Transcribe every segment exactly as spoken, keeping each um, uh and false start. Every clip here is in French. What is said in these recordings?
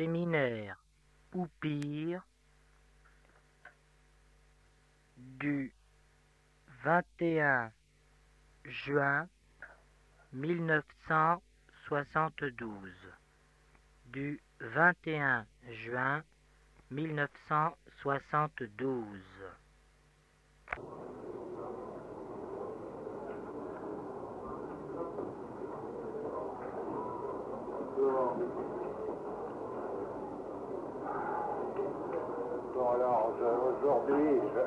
séminaire ou pire du vingt et un juin mille neuf cent soixante-douze du vingt et un juin mille neuf cent soixante-douze. Bon alors, je- aujourd'hui, je...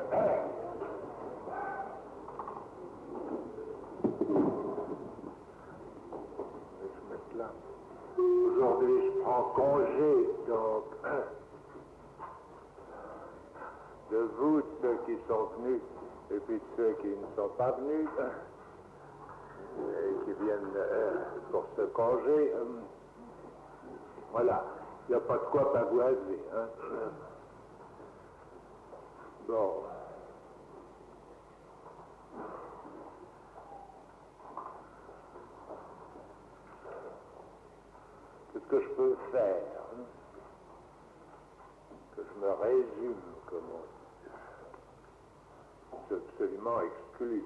Je vais se mettre là. Aujourd'hui, je prends congé, donc, de vous, de ceux qui sont venus, et puis de ceux qui ne sont pas venus, et qui viennent euh, pour ce congé. euh, Voilà, il n'y a pas de quoi pavoiser, hein. Bon. Qu'est-ce que je peux faire, hein? Que je me résume, comme on dit. C'est absolument exclu.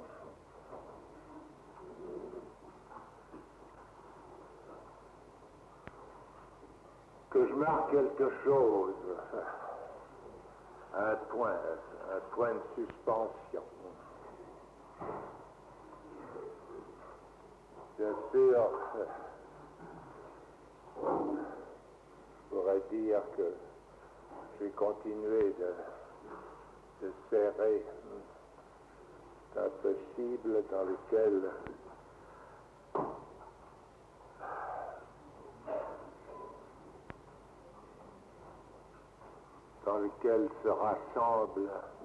Que je marque quelque chose, un point, un point de suspension. Bien sûr, je pourrais dire que j'ai continué de, de serrer un possible dans lequel dans lequel se rassemble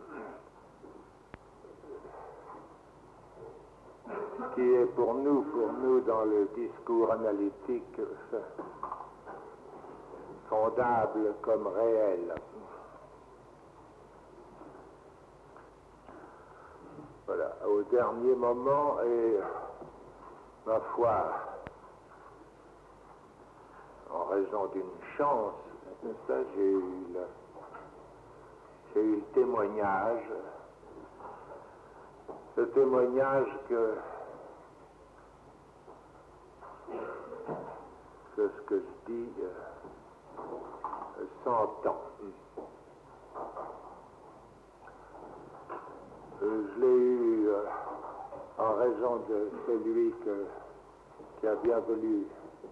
ce qui est pour nous, pour nous dans le discours analytique, fondable comme réel. Voilà, au dernier moment, et ma foi, en raison d'une chance, ça, j'ai eu le, j'ai eu le témoignage, ce témoignage que, que ce que je dis euh, s'entend. Euh, je l'ai eu euh, en raison de celui que, qui a bien voulu.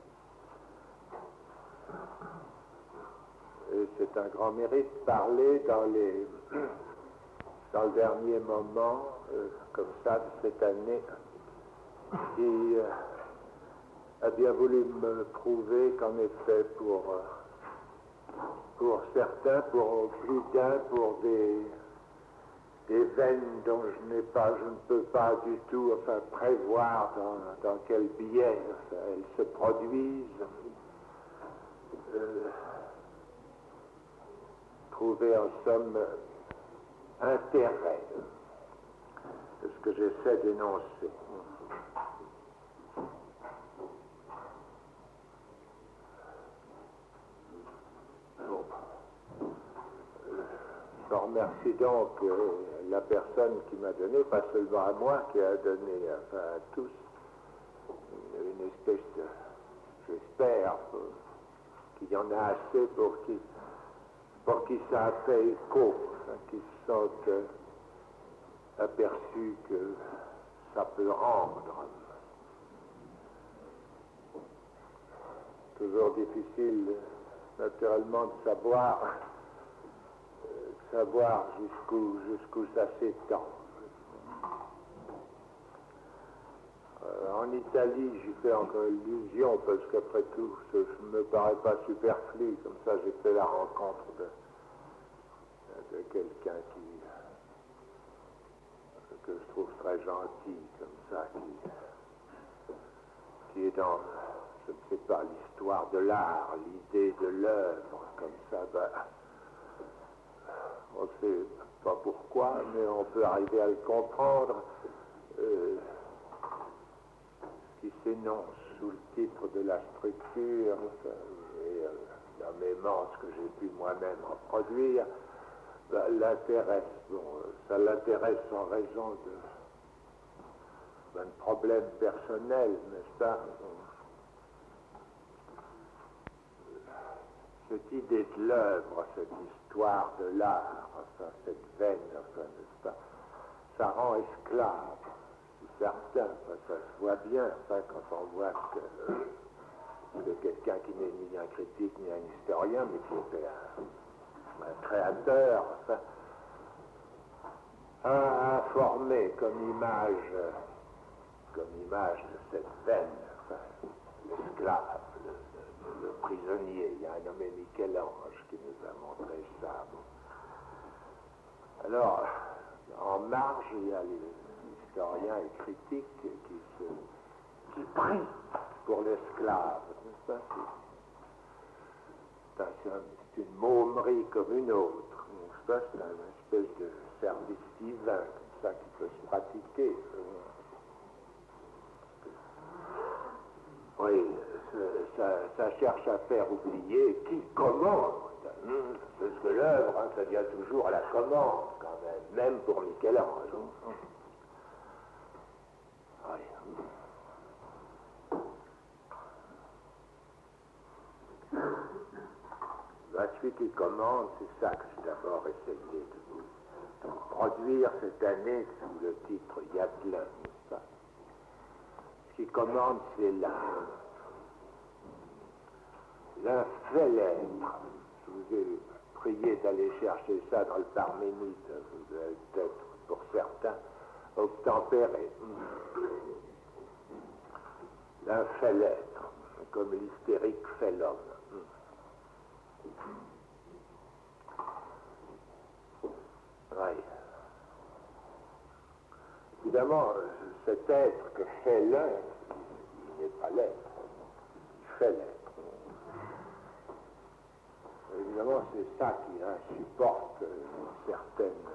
Et c'est un grand mérite de parler dans, les, dans le dernier moment, euh, comme ça, de cette année, qui euh, a bien voulu me prouver qu'en effet, pour, euh, pour certains, pour plus d'un, pour des, des veines dont je n'ai pas, je ne peux pas du tout enfin, prévoir dans, dans quel biais enfin, elles se produisent, euh, trouver en somme intérêt de ce que j'essaie d'énoncer. Bon. Je remercie donc euh, la personne qui m'a donné, pas seulement à moi, qui a donné enfin, à tous une, une espèce de, j'espère, euh, qu'il y en a assez pour qui pour qui ça a fait écho, hein, qui se sentent euh, aperçus que ça peut rendre. Toujours difficile, naturellement, de savoir, euh, de savoir jusqu'où jusqu'où ça s'étend. Euh, en Italie, j'ai fait encore illusion, parce qu'après tout, ça ne me paraît pas superflu. Comme ça, j'ai fait la rencontre de, de quelqu'un qui que je trouve très gentil, comme ça, qui, qui est dans, je ne sais pas, l'histoire de l'art, l'idée de l'œuvre, comme ça, ben, on ne sait pas pourquoi, mais on peut arriver à le comprendre, euh, qui s'énonce sous le titre de la structure et euh, nommément ce que j'ai pu moi-même reproduire, ben, l'intéresse. Bon, ça l'intéresse en raison de, d'un problème personnel, n'est-ce pas? Cette idée de l'œuvre, cette histoire de l'art, enfin, cette veine, enfin, n'est-ce pas, ça rend esclave, c'est certain, enfin, ça se voit bien, enfin, quand on voit que, euh, que quelqu'un qui n'est ni un critique ni un historien, mais qui était un, un créateur, enfin, a, a formé comme image, comme image de cette veine, enfin, l'esclave, le, le prisonnier. Il y a un nommé Michel-Ange qui nous a montré ça. Alors, en marge, il y a les historiens et critiques qui se qui prient pour l'esclave. C'est, c'est, c'est une mômerie comme une autre. C'est une espèce de service divin comme ça qui peut se pratiquer. Oui, ça, ça cherche à faire oublier qui commande. Parce que l'œuvre, hein, ça vient toujours à la commande, quand même, même pour Michel-Ange. Oui. Ben, celui qui commande, c'est ça que j'ai d'abord essayé de vous produire cette année sous le titre Yadelin. Ce qui commande, c'est l'âme. L'un fait l'être. Je vous ai prié d'aller chercher ça dans le Parménide. Vous allez peut-être, pour certains, obtempérer. L'un fait l'être, comme l'hystérique fait l'homme. Oui. Évidemment, cet être que fait l'un, il n'est pas l'être, il fait l'être. Évidemment, c'est ça qui insupporte une certaine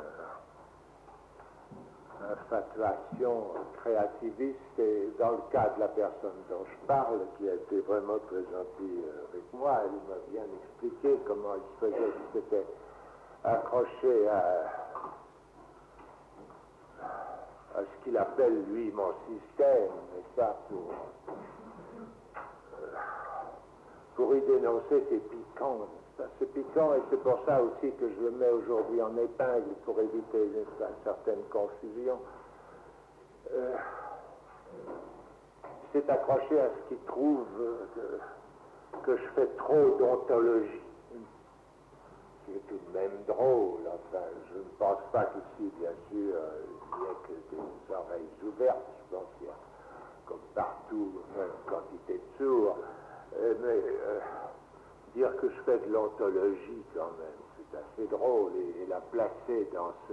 euh, infatuation créativiste, et dans le cas de la personne dont je parle, qui a été vraiment très gentille avec moi, elle m'a bien expliqué comment il se faisait, qu'il s'était accroché à à ce qu'il appelle, lui, mon système, et ça, pour, euh, pour y dénoncer, c'est piquant. C'est piquant, et c'est pour ça aussi que je le mets aujourd'hui en épingle, pour éviter une, une certaine confusion. Euh, c'est accroché à ce qu'il trouve euh, que, que je fais trop d'ontologie. C'est tout de même drôle, enfin, je ne pense pas qu'ici, bien sûr, euh, il n'y ait que des oreilles ouvertes, je pense qu'il y a, comme partout, enfin, une quantité de sourds, euh, mais euh, dire que je fais de l'ontologie, quand même, c'est assez drôle, et, et la placer dans ce,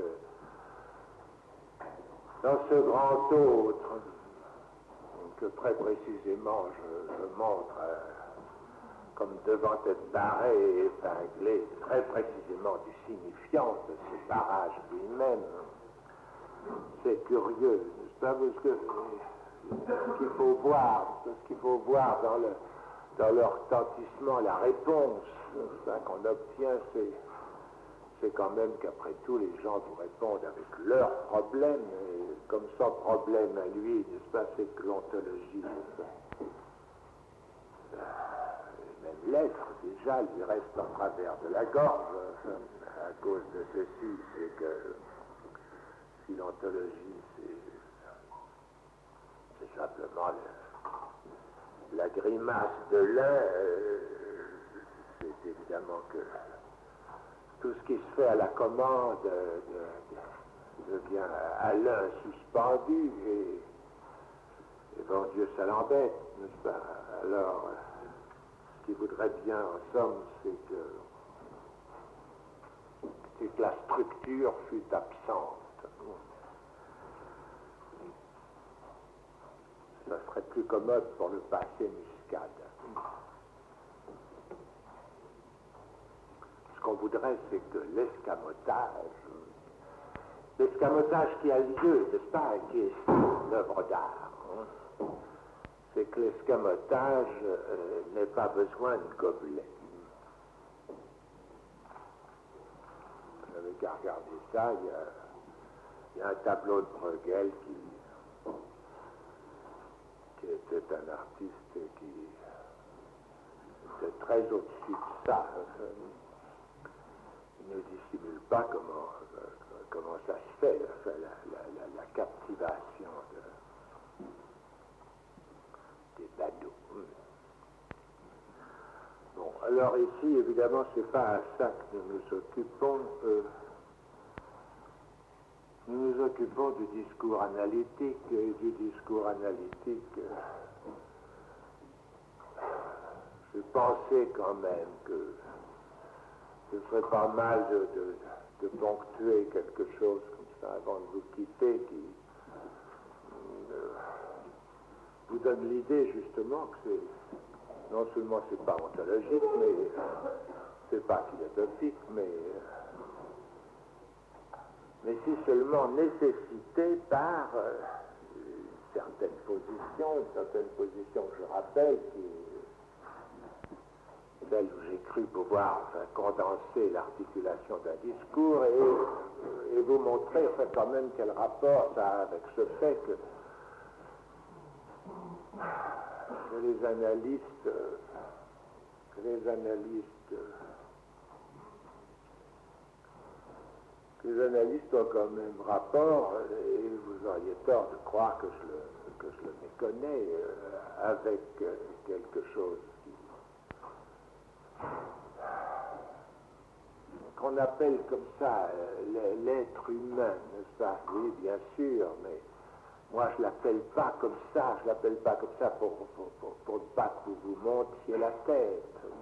dans ce grand autre, que très précisément je, je montre, euh, comme devant être barré et épinglé, très précisément du signifiant de ce barrage lui-même. C'est curieux, n'est-ce pas? Parce que ce qu'il faut voir, ce qu'il faut voir dans le, dans le retentissement, la réponse qu'on obtient, c'est, c'est quand même qu'après tout, les gens vous répondent avec leurs problèmes, et comme son problème à lui, n'est-ce pas, c'est que l'ontologie, même l'être, déjà, lui reste en travers de la gorge, à cause de ceci, c'est que si l'ontologie, c'est, c'est simplement le, la grimace de l'un, euh, c'est évidemment que tout ce qui se fait à la commande de, de, devient à l'un suspendu, et, et bon Dieu, ça l'embête, n'est-ce pas? Alors, ce qu'il voudrait bien, en somme, c'est que, c'est que la structure fût absente. Ça serait plus commode pour le passé muscade. Ce qu'on voudrait, c'est que l'escamotage, l'escamotage qui a lieu, n'est-ce pas, qui est une œuvre d'art, hein, c'est que l'escamotage euh, n'ait pas besoin de gobelet. qu'à regarder ça, il y a, il y a un tableau de Bruegel qui, qui était un artiste qui était très au-dessus de ça. Il ne dissimule pas comment, euh, comment ça se fait, enfin, la, la, la, la captivation de, des badauds. Bon, alors ici, évidemment, c'est pas à ça que nous nous occupons. Euh, nous nous occupons du discours analytique, et du discours analytique, euh, je pensais quand même que ce serait pas mal de, de, de ponctuer quelque chose comme ça avant de vous quitter, qui euh, vous donne l'idée justement que c'est, non seulement c'est pas ontologique, mais c'est pas philosophique, mais mais si seulement nécessité par euh, une certaine position, une certaine position que je rappelle, qui est celle où j'ai cru pouvoir enfin, condenser l'articulation d'un discours et, et vous montrer enfin, quand même quel rapport ça a avec ce fait que, que les analystes, que les analystes Les analystes ont quand même rapport, et vous auriez tort de croire que je le, que je le méconnais, euh, avec euh, quelque chose qui, qu'on appelle comme ça euh, l'être humain, n'est-ce pas? Oui, bien sûr, mais moi je ne l'appelle pas comme ça, je ne l'appelle pas comme ça pour, pour, pour, pour ne pas que vous vous montiez la tête,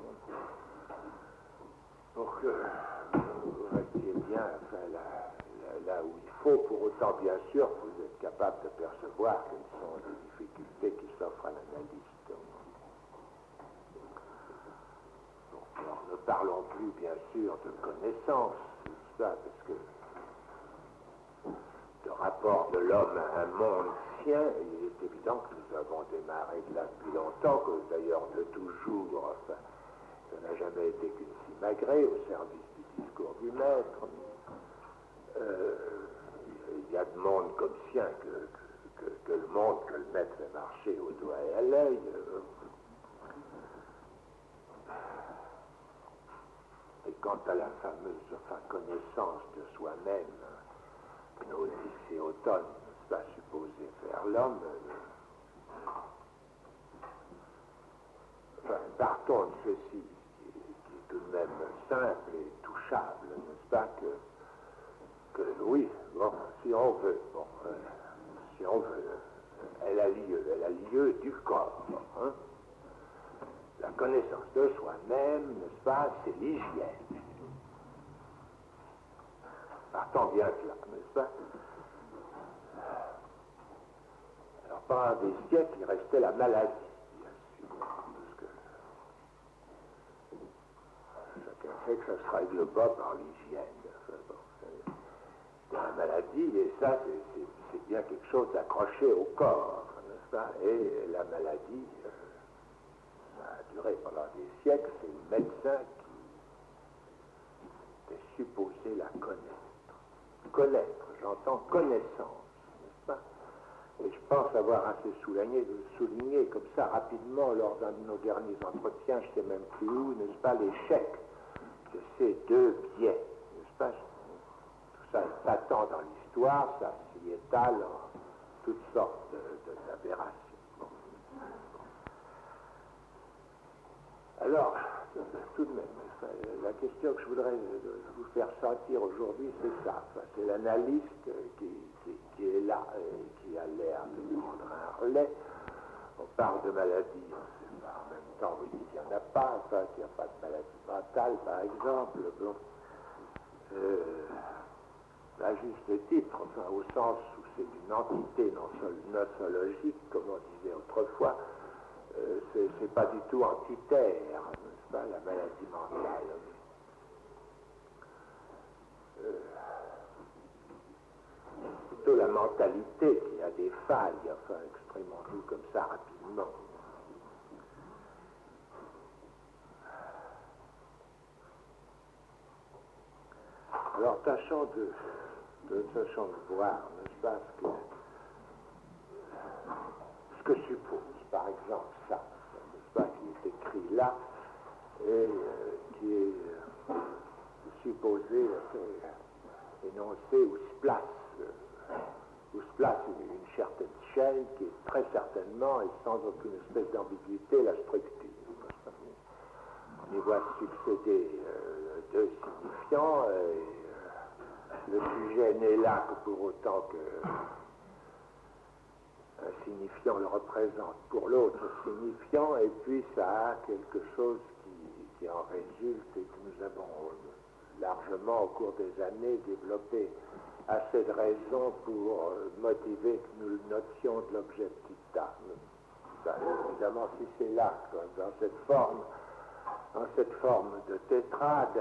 pour que vous restiez bien, enfin, là, là, là où il faut, pour autant bien sûr que vous êtes capable de percevoir quelles sont les difficultés qui s'offrent à l'analyste. Donc, alors, ne parlons plus bien sûr de connaissance, c'est ça, parce que le rapport de l'homme à un monde sien, il est évident que nous avons démarré de là depuis longtemps, que d'ailleurs de toujours, enfin, ça n'a jamais été qu'une simagrée au service du discours du maître. Euh, il y a de monde comme sien que, que, que, que le monde que le maître fait marcher au doigt et à l'œil. Euh, et quant à la fameuse enfin, connaissance de soi-même, Gnosis et Automne, n'est-ce pas supposé faire l'homme, euh, enfin, partons de ceci, qui, qui est tout de même simple et touchable, n'est-ce pas, que, que oui, bon, si on veut, bon, euh, si on veut, elle a lieu, elle a lieu du corps, hein. La connaissance de soi-même, n'est-ce pas, c'est l'hygiène. Partons bien de là, n'est-ce pas? Alors, pendant des siècles, il restait la maladie, bien sûr, parce que chacun sait que ça se règle pas par l'hygiène. Enfin, bon, c'est la maladie, et ça, c'est, c'est, c'est bien quelque chose d'accroché au corps, n'est-ce pas? Et la maladie, euh, ça a duré pendant des siècles, c'est le médecin qui est supposé la connaître. Connaître, j'entends connaissance, n'est-ce pas? Et je pense avoir assez souligné, souligné comme ça rapidement lors d'un de nos derniers entretiens, je ne sais même plus où, n'est-ce pas, l'échec de ces deux biais, n'est-ce pas? Tout ça est patent dans l'histoire, ça s'y étale en toutes sortes de, de, d'aberrations. Bon. Alors, tout de même, la question que je voudrais vous faire sentir aujourd'hui, c'est ça. Enfin, c'est l'analyste qui, qui, qui est là et qui a l'air de prendre un relais. On parle de maladie, on sait pas, en même temps, vous dites qu'il n'y en a pas, enfin, qu'il n'y a pas de maladie mentale, par exemple. Bon. Euh, à juste titre, enfin, au sens où c'est une entité nosologique, comme on disait autrefois, euh, c'est, c'est pas du tout antithère, n'est-ce pas, la maladie mentale. Euh, plutôt la mentalité qui a des failles, enfin, exprimons-nous comme ça rapidement. Alors, tâchons de, de, tâchons de voir, n'est-ce pas, ce que, ce que suppose, par exemple, ça, n'est-ce pas, qui est écrit là, et euh, qui est euh, supposé euh, énoncer où se place, euh, où se place une, une certaine chaîne qui est très certainement et sans aucune espèce d'ambiguïté la structure. On y voit succéder euh, deux signifiants, et euh, le sujet n'est là que pour autant que un signifiant le représente pour l'autre signifiant, et puis ça a quelque chose qui, qui en résulte et que nous avons largement au cours des années développé assez de raisons pour euh, motiver que nous le notions de l'objectività. Ben, évidemment, si c'est là, dans cette forme, dans cette forme de tétrade,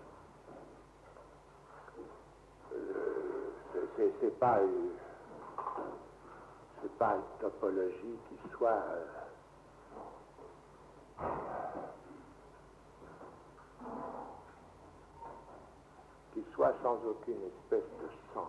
euh, c'est, c'est pas une, c'est pas une topologie qui soit euh, qui soit sans aucune espèce de sens.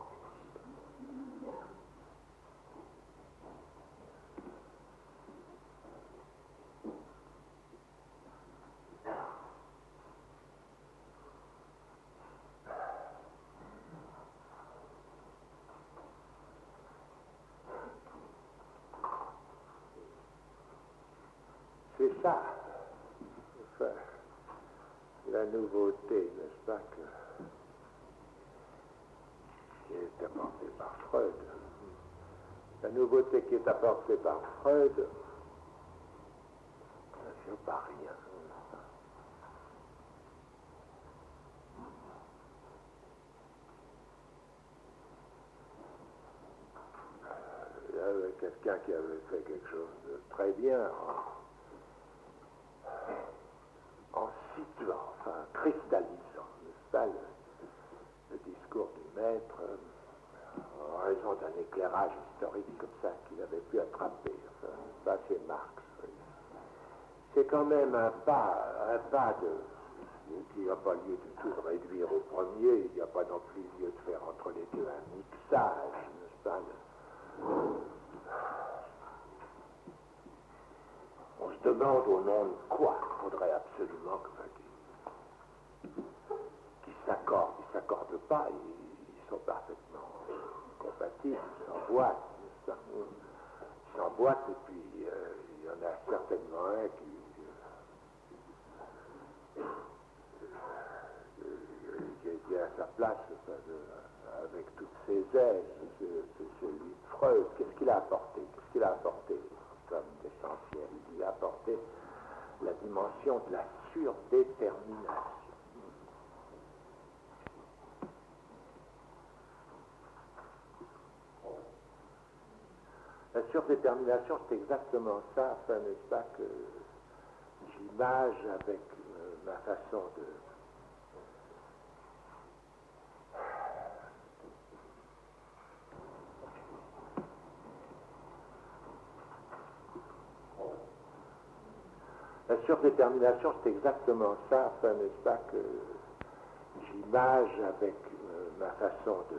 C'est ça, enfin, la nouveauté, n'est-ce pas, que, qui est apportée par Freud. La nouveauté qui est apportée par Freud ne vient pas rien. Il y avait quelqu'un qui avait fait quelque chose de très bien en, en situant, enfin cristallisant, n'est-ce pas, le, le discours du maître en raison d'un éclairage historique comme ça qu'il avait pu attraper. Enfin, ça c'est Marx. Oui. C'est quand même un pas, un pas de, qui n'a pas lieu du tout de réduire au premier, il n'y a pas non plus lieu de faire entre les deux un mixage, n'est-ce pas? On se demande au nom de quoi il faudrait absolument que qu'ils s'accordent. Ils ne s'accordent pas, ils, ils sont parfaitement compatibles, ils s'emboîtent, ils s'emboîtent, et puis euh, il y en a certainement un qui, euh, euh, qui, qui est à sa place, enfin, de, avec toutes ses aises, c'est, c'est celui de Freud. Qu'est-ce qu'il a apporté? Qu'est-ce qu'il a apporté comme essentiel? Il a apporté la dimension de la surdétermination. La surdétermination, c'est exactement ça, enfin, n'est-ce pas, que j'image avec euh, ma façon de La surdétermination, c'est exactement ça, enfin, n'est-ce pas, que j'image avec euh, ma façon de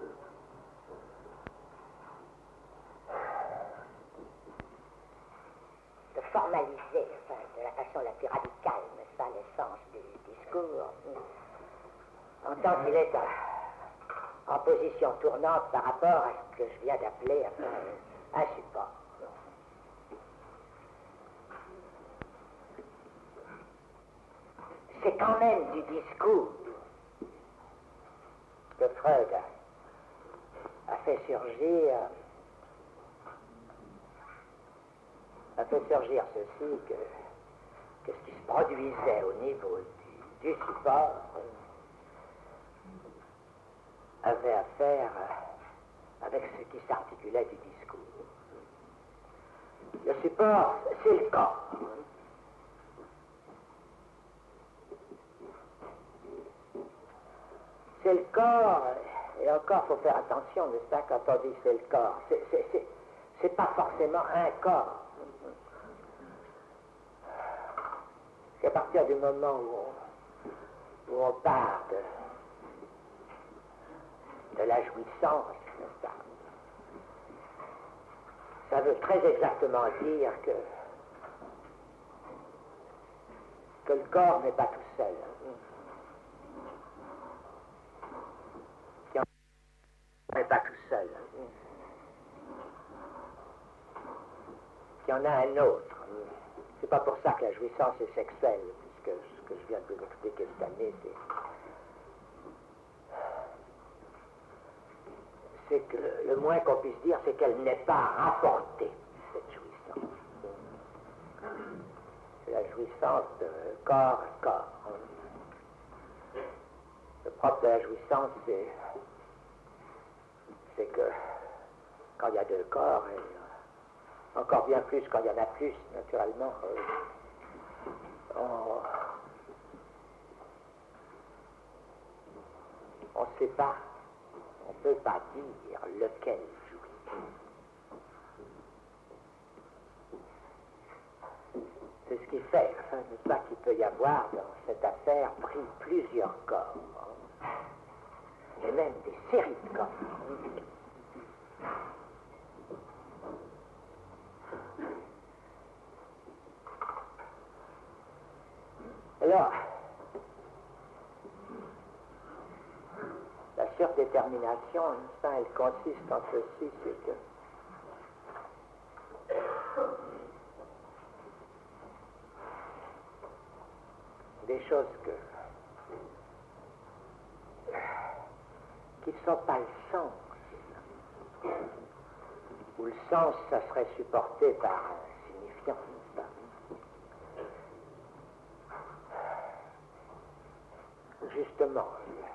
de formaliser, enfin, de la façon la plus radicale, n'est-ce pas, l'essence du discours, en tant qu'il est en, en position tournante par rapport à ce que je viens d'appeler, enfin, un support. C'est quand même du discours que Freud a, a fait surgir, a fait surgir ceci, que, que ce qui se produisait au niveau du, du support avait à faire avec ce qui s'articulait du discours. Le support, c'est le corps. C'est le corps, et encore, il faut faire attention, n'est-ce pas, quand on dit c'est le corps. C'est, c'est, c'est, c'est pas forcément un corps. C'est à partir du moment où on, où on part de, de la jouissance, n'est-ce pas? Ça veut très exactement dire que, que le corps n'est pas tout seul. Qu'il n'est pas tout seul. Qu'il y en a un autre. C'est pas pour ça que la jouissance est sexuelle, puisque ce que je viens de vous expliquer cette année, c'est... c'est que le moins qu'on puisse dire, c'est qu'elle n'est pas rapportée, cette jouissance. C'est la jouissance de corps à corps. Le propre de la jouissance, c'est, c'est que quand il y a deux corps, et encore bien plus quand il y en a plus, naturellement, on on ne sait pas. On ne peut pas dire lequel jouit. C'est ce qui fait, enfin, n'est-ce pas, qu'il peut y avoir dans cette affaire pris plusieurs corps, hein, et même des séries de corps. Alors, la surdétermination, ça, elle consiste en ceci, c'est que des choses que qui ne sont pas le sens, où le sens, ça serait supporté par un signifiant, n'est-ce pas? Justement,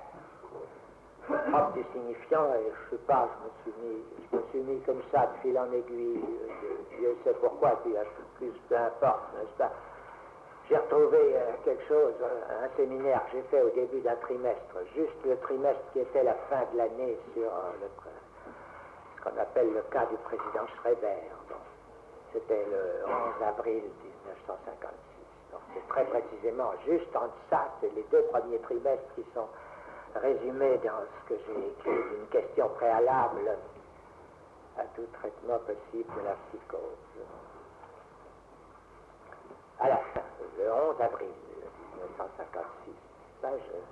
le propre du signifiant, et je sais pas, je me suis mis, je me suis mis comme ça de fil en aiguille, je, je sais pourquoi, puis plus peu importe, n'est-ce pas? J'ai retrouvé euh, quelque chose, euh, un séminaire que j'ai fait au début d'un trimestre, juste le trimestre qui était la fin de l'année sur euh, le, ce qu'on appelle le cas du président Schreiber. Bon, c'était le onze avril mille neuf cent cinquante-six. Donc c'est très précisément juste en ça, c'est les deux premiers trimestres qui sont résumés dans ce que j'ai écrit d'une question préalable à tout traitement possible de la psychose. À la fin, le onze avril mille neuf cent cinquante-six, ben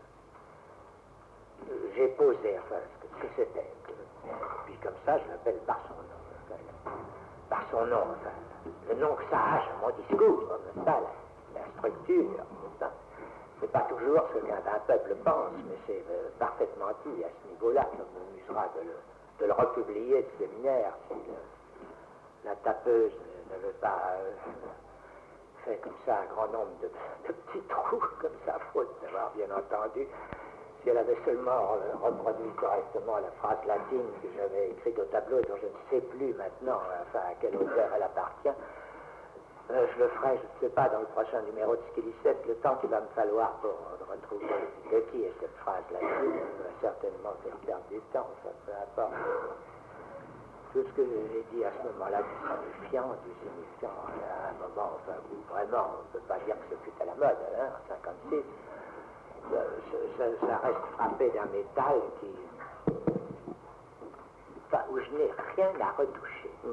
je, j'ai posé enfin, ce que, ce que c'était. Puis comme ça, je l'appelle par son nom. Enfin, par son nom, enfin, le nom que ça a à mon discours, n'est-ce pas, la, la structure, n'est-ce pas? C'est pas toujours ce qu'un peuple pense, mais c'est euh, parfaitement dit à ce niveau-là. Ça m'amusera de le, de le republier de séminaire si le, la tapeuse ne veut pas... Euh, fait comme ça un grand nombre de, de petits trous, comme ça, faute d'avoir bien entendu. Si elle avait seulement euh, reproduit correctement la phrase latine que j'avais écrite au tableau, dont je ne sais plus maintenant, enfin, à quel auteur elle appartient, euh, je le ferai, je ne sais pas, dans le prochain numéro de Skilicette, le temps qu'il va me falloir pour retrouver de qui est cette phrase latine, va certainement faire perdre du temps, ça peu importe. Tout ce que j'ai dit à ce moment-là du signifiant, du signifiant, à un moment, enfin, où vraiment, on ne peut pas dire que ce fut à la mode, hein, en cinquante-six, ça, ça, ça reste frappé d'un métal qui, enfin, où je n'ai rien à retoucher. Mm.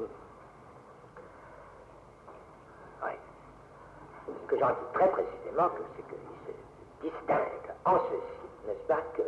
Oui. Ce que j'en dis très précisément, c'est qu'il se distingue en ceci, n'est-ce pas, que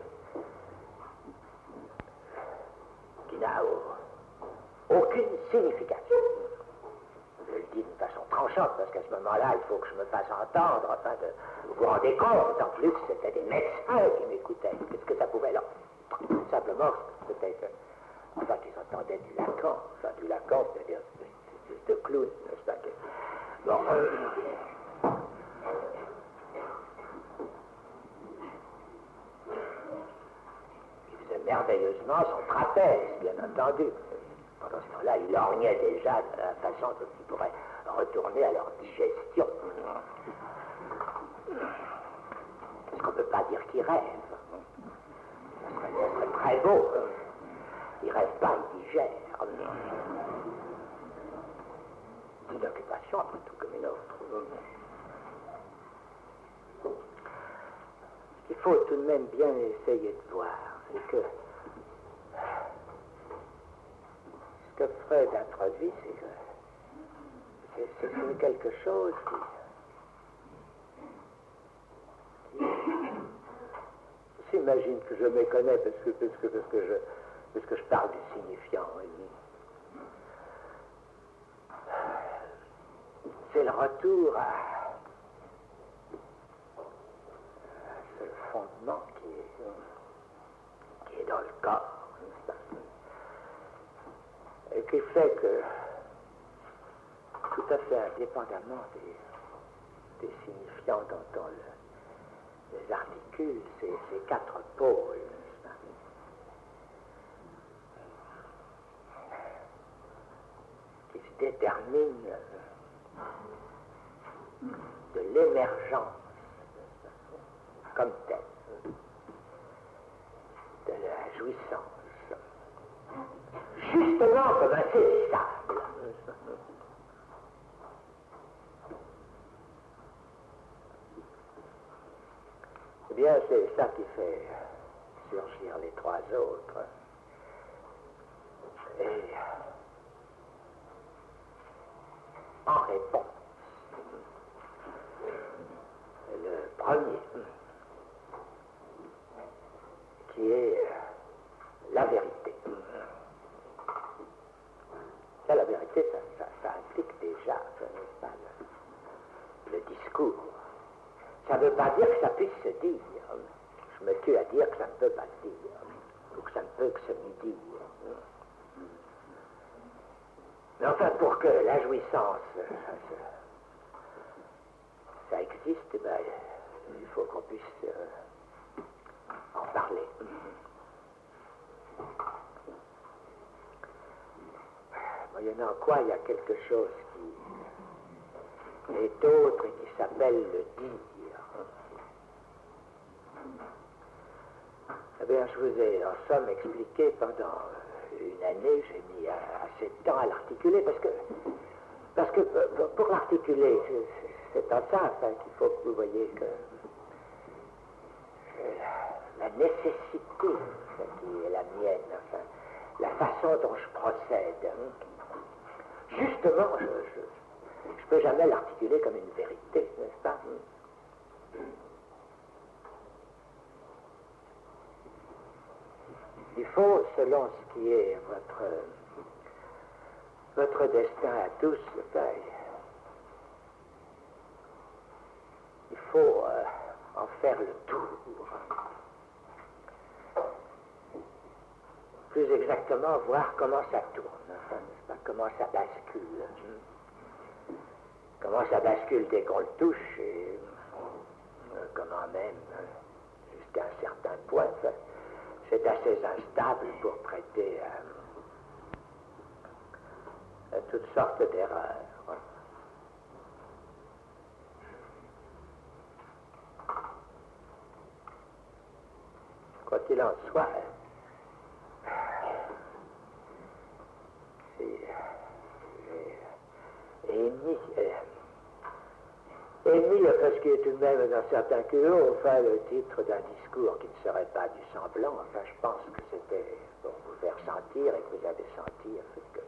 qu'il n'a aucune signification. Je le dis d'une façon tranchante, parce qu'à ce moment-là, il faut que je me fasse entendre, afin de vous vous rendez compte, d'autant plus que c'était des médecins qui m'écoutaient. Qu'est-ce que ça pouvait leur... Tout simplement, c'était que... Enfin, qu'ils entendaient du Lacan. Enfin, du Lacan, c'est-à-dire de clown, n'est-ce pas que... Bon, euh... il faisait merveilleusement son trapèze, bien entendu. Pendant ce temps-là, ils lorgnaient déjà de la façon dont ils pourraient retourner à leur digestion. Est-ce qu'on ne peut pas dire qu'ils rêvent? Ça serait, ça serait très beau. Ils ne rêvent pas, ils digèrent. C'est une occupation, après tout, comme une autre. Ce qu'il faut tout de même bien essayer de voir, c'est que que Freud introduit, c'est que c'est, c'est quelque chose qui, qui s'imagine que je méconnais parce que, parce que, parce que, je, parce que je parle du signifiant. C'est le retour à, à ce fondement qui est, qui est dans le corps, et qui fait que, tout à fait indépendamment des, des signifiants dont on le, les articule, ces, ces quatre pôles, qui se déterminent de l'émergence comme telle, de la jouissance, justement comme insaisissable. Eh bien, c'est ça qui fait surgir les trois autres. Et en réponse, le premier, qui est la vérité. Ça, la vérité, ça, ça, ça implique déjà, n'est-ce pas, le, le discours. Ça ne veut pas dire que ça puisse se dire. Je me tue à dire que ça ne peut pas se dire, ou que ça ne peut que se lui dire. Mais enfin, pour que la jouissance, ça, ça existe, ben, il faut qu'on puisse euh, en parler. Moyennant quoi, il y a quelque chose qui est autre et qui s'appelle le dire. Eh bien, je vous ai en somme expliqué pendant une année, j'ai mis assez de temps à l'articuler, parce que, parce que pour l'articuler, c'est en ça enfin, qu'il faut que vous voyez que la nécessité qui est la mienne, enfin, la façon dont je procède, justement, je ne peux jamais l'articuler comme une vérité, n'est-ce pas? Il faut, selon ce qui est votre, votre destin à tous, ben, il faut euh, en faire le tour. Plus exactement, voir comment ça tourne, enfin, n'est-ce pas, comment ça bascule. Comment ça bascule dès qu'on le touche, et euh, comment même, jusqu'à un certain point, enfin, c'est assez instable pour prêter à, à toutes sortes d'erreurs. Quoi qu'il en soit, c'est émis, émis, parce qu'il est tout de même dans certains culot, enfin, le titre d'un discours qui ne serait pas du semblant, enfin, je pense que c'était pour vous faire sentir, et que vous avez senti, que,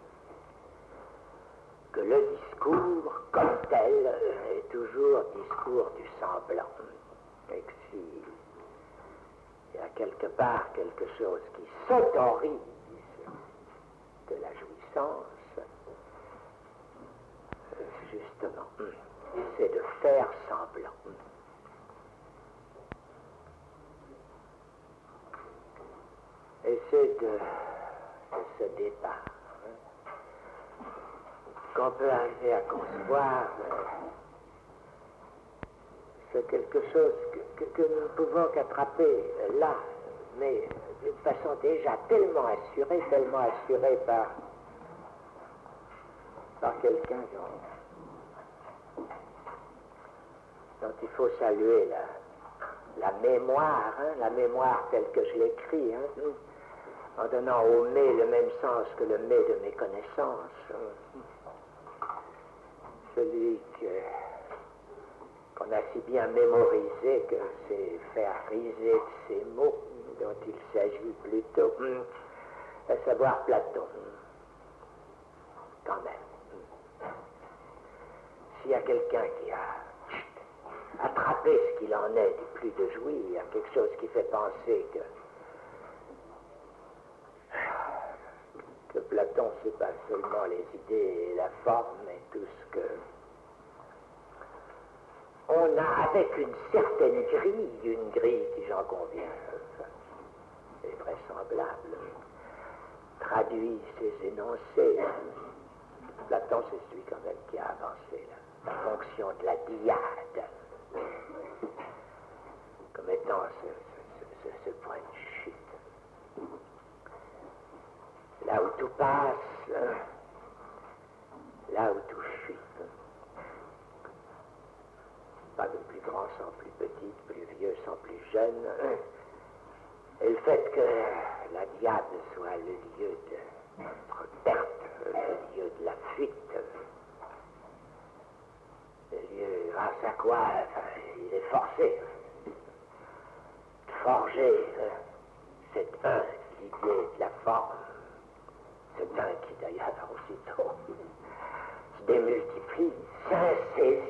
que le discours, comme tel, est toujours discours du semblant, et que si il y a quelque part quelque chose qui s'autorise de la jouissance, justement, c'est de faire semblant. Et c'est de, de ce départ hein, qu'on peut arriver à concevoir euh, c'est quelque chose que, que, que nous ne pouvons qu'attraper euh, là, mais d'une façon déjà tellement assurée, tellement assurée par, par quelqu'un dont, dont il faut saluer la, la mémoire, hein, la mémoire telle que je l'écris, hein, en donnant au mais le même sens que le mais de mes connaissances. Hein. Celui que, qu'on a si bien mémorisé que c'est faire riser de ces mots dont il s'agit plutôt, à savoir Platon. quand même. S'il y a quelqu'un qui a attrapé ce qu'il en est du plus de jouir, quelque chose qui fait penser que que Platon, c'est pas seulement les idées et la forme, mais tout ce que on a avec une certaine grille, une grille qui, j'en conviens, est vraisemblable, traduit ces énoncés. Platon, c'est celui quand même qui a avancé la, la fonction de la dyade comme étant ce, ce, ce, ce point de chute. Là où tout passe, là où tout chute. Pas de plus grand sans plus petit, de plus vieux sans plus jeune. Et le fait que la diade soit le lieu de notre perte, le lieu de la fuite, le lieu grâce à quoi il est forcé de forger cette un, l'idée de la forme. C'est un qui d'ailleurs aussitôt se démultiplie, s'insaisit.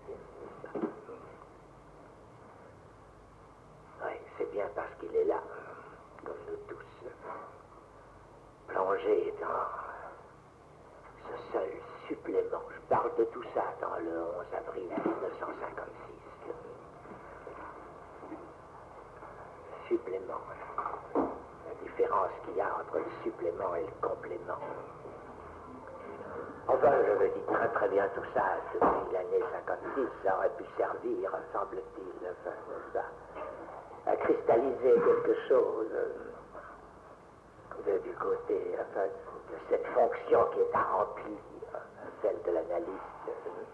Oui, c'est bien parce qu'il est là, comme nous tous, plongés dans ce seul supplément. Je parle de tout ça dans le onze avril mille neuf cent cinquante-six. Supplément. La différence qu'il y a entre le supplément et le complément. Enfin, je dis très très bien tout ça depuis l'année cinquante-six, ça aurait pu servir, semble-t-il, enfin, ça, à cristalliser quelque chose de, du côté enfin, de cette fonction qui est à remplir, celle de l'analyste,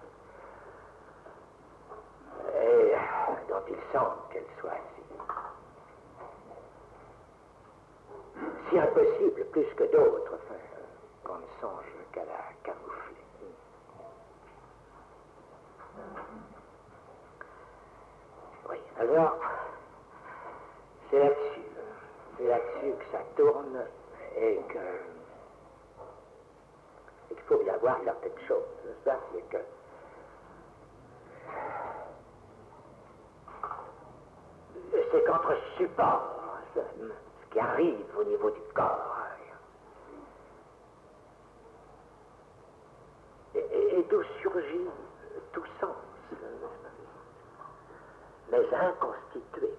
et dont il semble qu'elle soit si si impossible, plus que d'autres, enfin, qu'on ne songe qu'à la camoufler. Oui, alors, c'est là-dessus, c'est là-dessus que ça tourne et que et qu'il faut bien voir certaines choses, n'est-ce pas? C'est que c'est qu'entre supports, ce qui arrive au niveau du corps, et, et, et d'où surgit tout sens, mais inconstitué.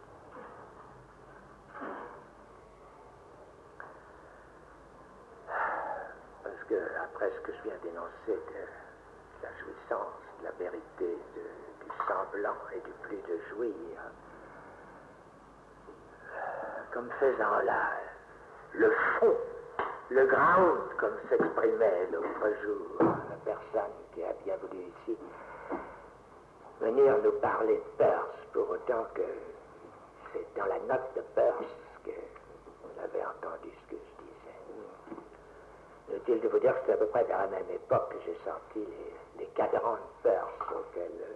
Parce que, après ce que je viens d'énoncer de la jouissance, de la vérité, de, du semblant et du plus de jouir, comme faisant là le fond, le ground, comme s'exprimait l'autre jour la personne qui a bien voulu ici venir nous parler de Peirce, pour autant que c'est dans la note de Peirce qu'on avait entendu ce que je disais. Inutile de vous dire que c'est à peu près vers la même époque que j'ai sorti les, les cadrans de Peirce auxquels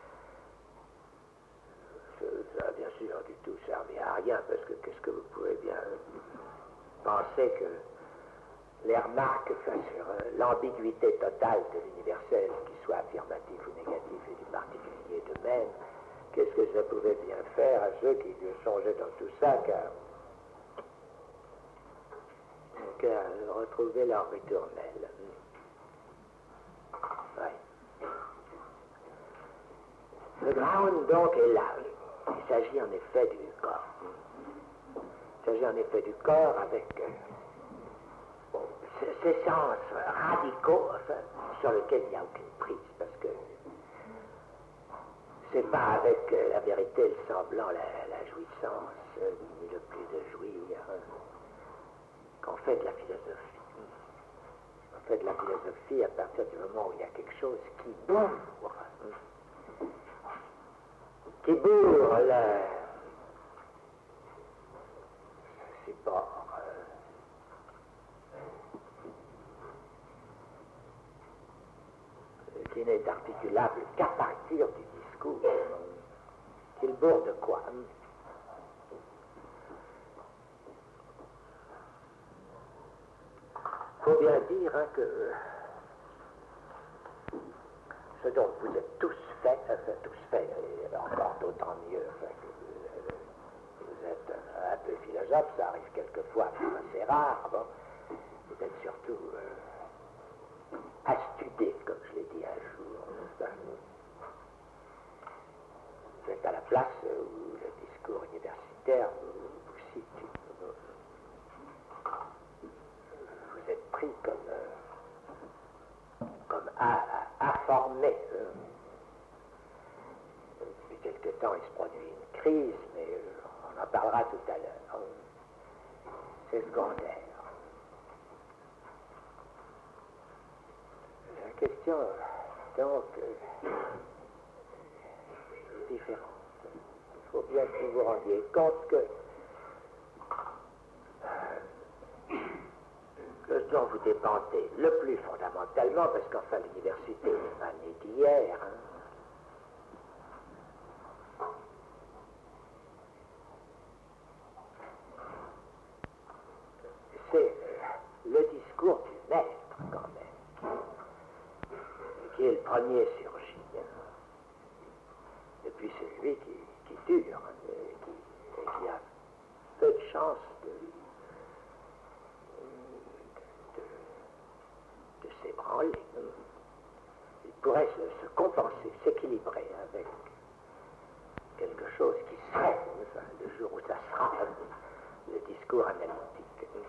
ça a bien sûr du tout servi à rien, parce que qu'est-ce que vous pouvez bien penser que les remarques sur l'ambiguïté totale de l'universel, qu'il soit affirmatif ou négatif, et du particulier de même, qu'est-ce que ça pouvait bien faire à ceux qui ne songeaient dans tout ça qu'à qu'à retrouver leur ritournelle. Ouais. Le ground donc est là. Il s'agit en effet du corps. Il s'agit en effet du corps avec euh, bon, ces sens radicaux, enfin, sur lesquels il n'y a aucune prise, parce que c'est pas avec euh, la vérité, le semblant, la, la jouissance, euh, ni le plus de jouir, hein, qu'on fait de la philosophie. On fait de la philosophie à partir du moment où il y a quelque chose qui bourre. Hein, qui bourre le support euh, qui n'est articulable qu'à partir du discours. Qu'il bourre de quoi? Il faut bien dire hein, que ce dont vous êtes tous faits, enfin tous faits, et encore d'autant mieux, enfin, que vous, vous êtes un peu philosophe, ça arrive quelquefois, c'est assez rare, bon. Vous êtes surtout euh, astudé, comme je l'ai dit un jour, n'est-ce pas? Vous êtes à la place où le discours universitaire vous, vous situe. Vous êtes pris comme, euh, comme informé. Euh. Depuis quelque temps, il se produit une crise, mais euh, on en parlera tout à l'heure. C'est secondaire. La question, donc, euh, est différente. Il faut bien que vous vous rendiez compte que, que ce dont vous dépendez le plus fondamentalement, parce qu'enfin l'université n'est pas née d'hier, hein, c'est le discours du maître, quand même, qui est le premier surgi. Et puis celui qui, qui dure, et qui, et qui a peu de chance de, de, de s'ébranler. Il pourrait se, se compenser, s'équilibrer avec quelque chose qui serait, enfin, le jour où ça sera, le discours analytique.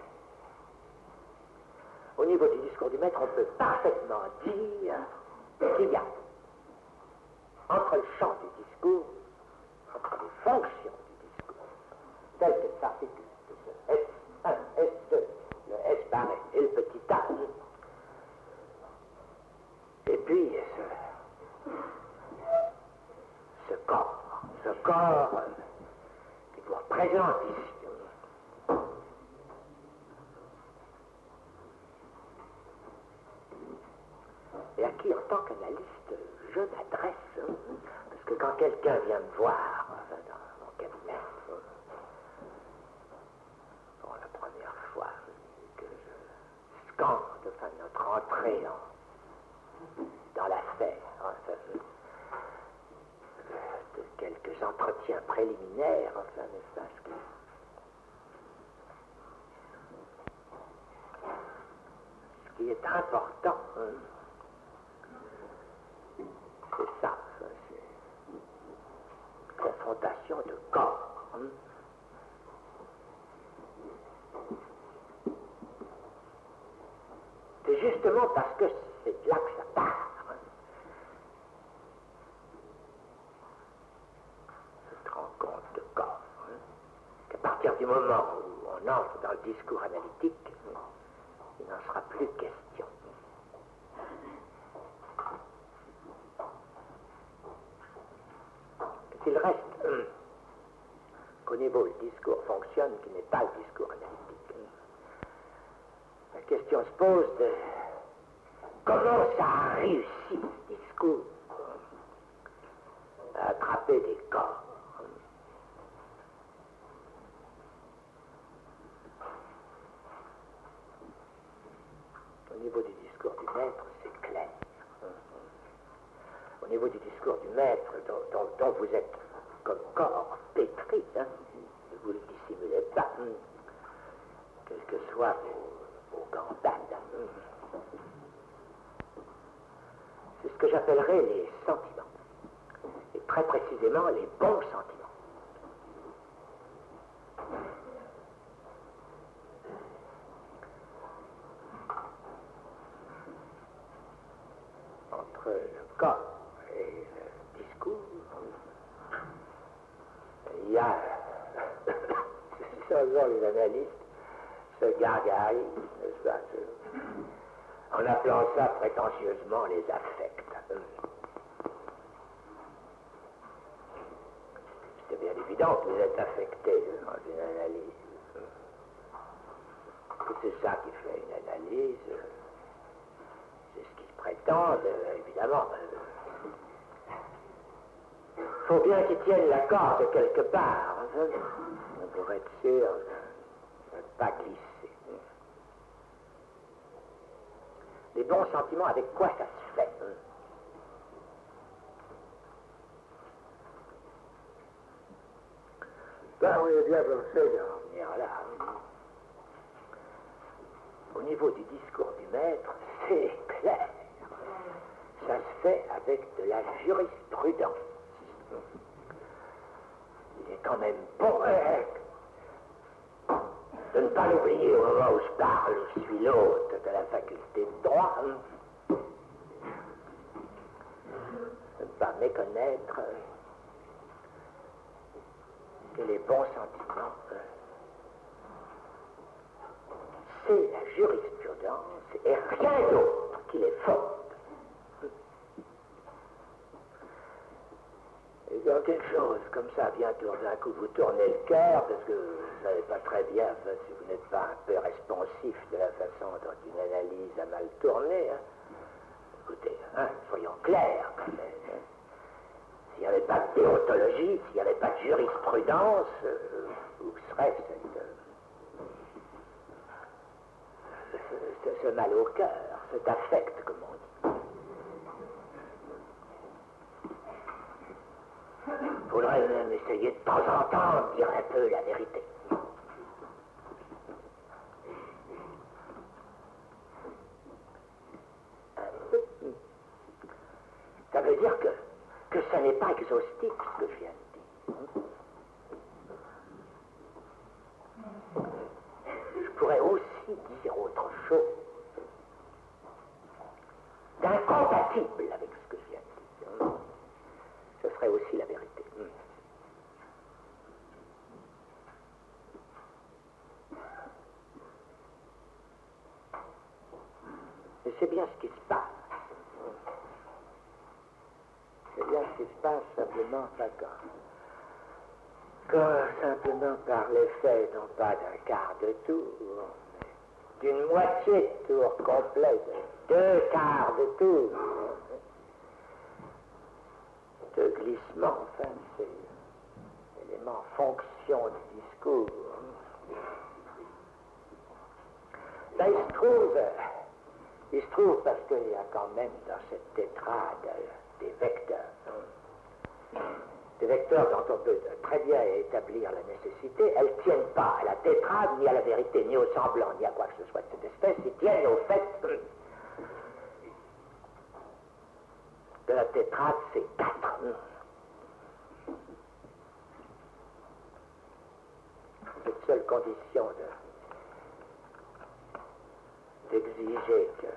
Au niveau du discours du maître, on peut parfaitement dire qu'il y a entre le champ du discours, entre les fonctions du discours, telles que s'articulent ce S un, S deux, le S barré et le petit A, et puis ce, ce corps, ce corps euh, qui vous représente ici. Et à qui, en tant qu'analyste, je m'adresse, hein, parce que quand quelqu'un vient me voir enfin, dans mon cabinet, hein, pour la première fois, que je scande enfin, notre entrée en, dans l'affaire, enfin, de quelques entretiens préliminaires, enfin, n'est-ce pas, ce qui, ce qui est important, hein, c'est ça, ça c'est une confrontation de corps. Hein. C'est justement parce que c'est de là que ça part. Hein. Cette rencontre de corps. Hein. Qu'à partir du moment où on entre dans le discours analytique, il n'en sera plus question. Il reste hum, qu'au niveau où le discours fonctionne, qui n'est pas le discours analytique. Hum. La question se pose de comment ça a réussi ce discours hum, à attraper des corps. Hum. Au niveau du discours du maître, c'est clair. Au niveau du discours du maître, dont, dont, dont vous êtes comme corps pétri, hein, vous ne le dissimulez pas, hein, quelles que soient vos, vos gambades. Hein. C'est ce que j'appellerais les sentiments, et très précisément les bons sentiments. Entre le corps et le discours, il y a, selon les analystes, ce gargarisme, n'est-ce pas, en appelant ça prétentieusement les affects. C'est bien évident que vous êtes affecté dans une analyse. C'est ça qui fait une analyse. C'est ce qu'ils prétendent, évidemment. Il faut bien qu'ils tiennent la corde quelque part, hein, pour être sûr de ne pas glisser. Les bons sentiments, avec quoi ça se fait, hein? bien pensé d'en venir là. Au niveau du discours du maître, c'est clair. Ça se fait avec de la jurisprudence. Il est quand même bon hein, de ne pas l'oublier au moment où je parle, je suis l'hôte de la faculté de droit. Hein. De ne pas méconnaître que les bons sentiments, hein, c'est la jurisprudence et rien d'autre qui les fonde. Et quand quelque chose comme ça vient tout d'un coup vous tourner le cœur, parce que vous ne savez pas très bien, enfin, si vous n'êtes pas un peu responsif de la façon dont une analyse a mal tourné, hein, écoutez, hein, soyons clairs quand même. Hein. S'il n'y avait pas de déontologie, s'il n'y avait pas de jurisprudence, euh, où serait cette, euh, ce, ce, ce mal au cœur, cet affect, comme on dit. Il faudrait même essayer de temps en temps de dire un peu la vérité. Ça veut dire que, que ça n'est pas exhaustif ce que je viens de dire. Je pourrais aussi dire autre chose d'incompatible avec ce que je viens de dire. Ce serait aussi la vérité. Et c'est bien ce qui se passe. C'est bien ce qui se passe simplement pas quand, quand simplement par l'effet non pas d'un quart de tour, d'une moitié de tour complète, deux quarts de tour, de glissement, enfin, c'est l'élément fonction du discours. Là, il se trouve, il se trouve parce qu'il y a quand même dans cette tétrade des vecteurs, hein, des vecteurs dont on peut très bien établir la nécessité. Elles ne tiennent pas à la tétrade, ni à la vérité, ni au semblant, ni à quoi que ce soit de cette espèce. Ils tiennent au fait que la tétrade, c'est quatre. Cette seule condition de, d'exiger que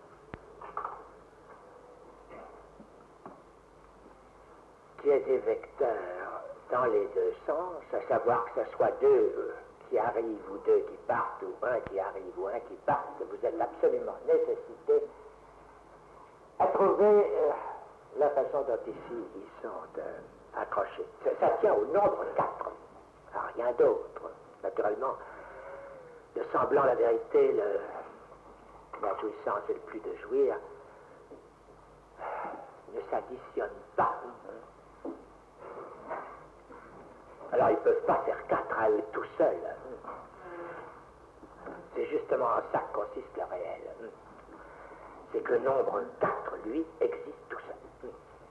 qu'il y ait des vecteurs dans les deux sens, à savoir que ce soit deux qui arrivent ou deux qui partent, ou un qui arrive ou un qui part, que vous êtes absolument nécessité à trouver euh, la façon dont ici ils sont euh, accrochés. Ça, ça tient au nombre quatre, à rien d'autre. Naturellement, le semblant, la vérité, le, la jouissance et le plus de jouir ne s'additionnent pas. Alors ils ne peuvent pas faire quatre à eux tout seuls. C'est justement en ça que consiste le réel. C'est que le nombre quatre, lui, existe tout seul.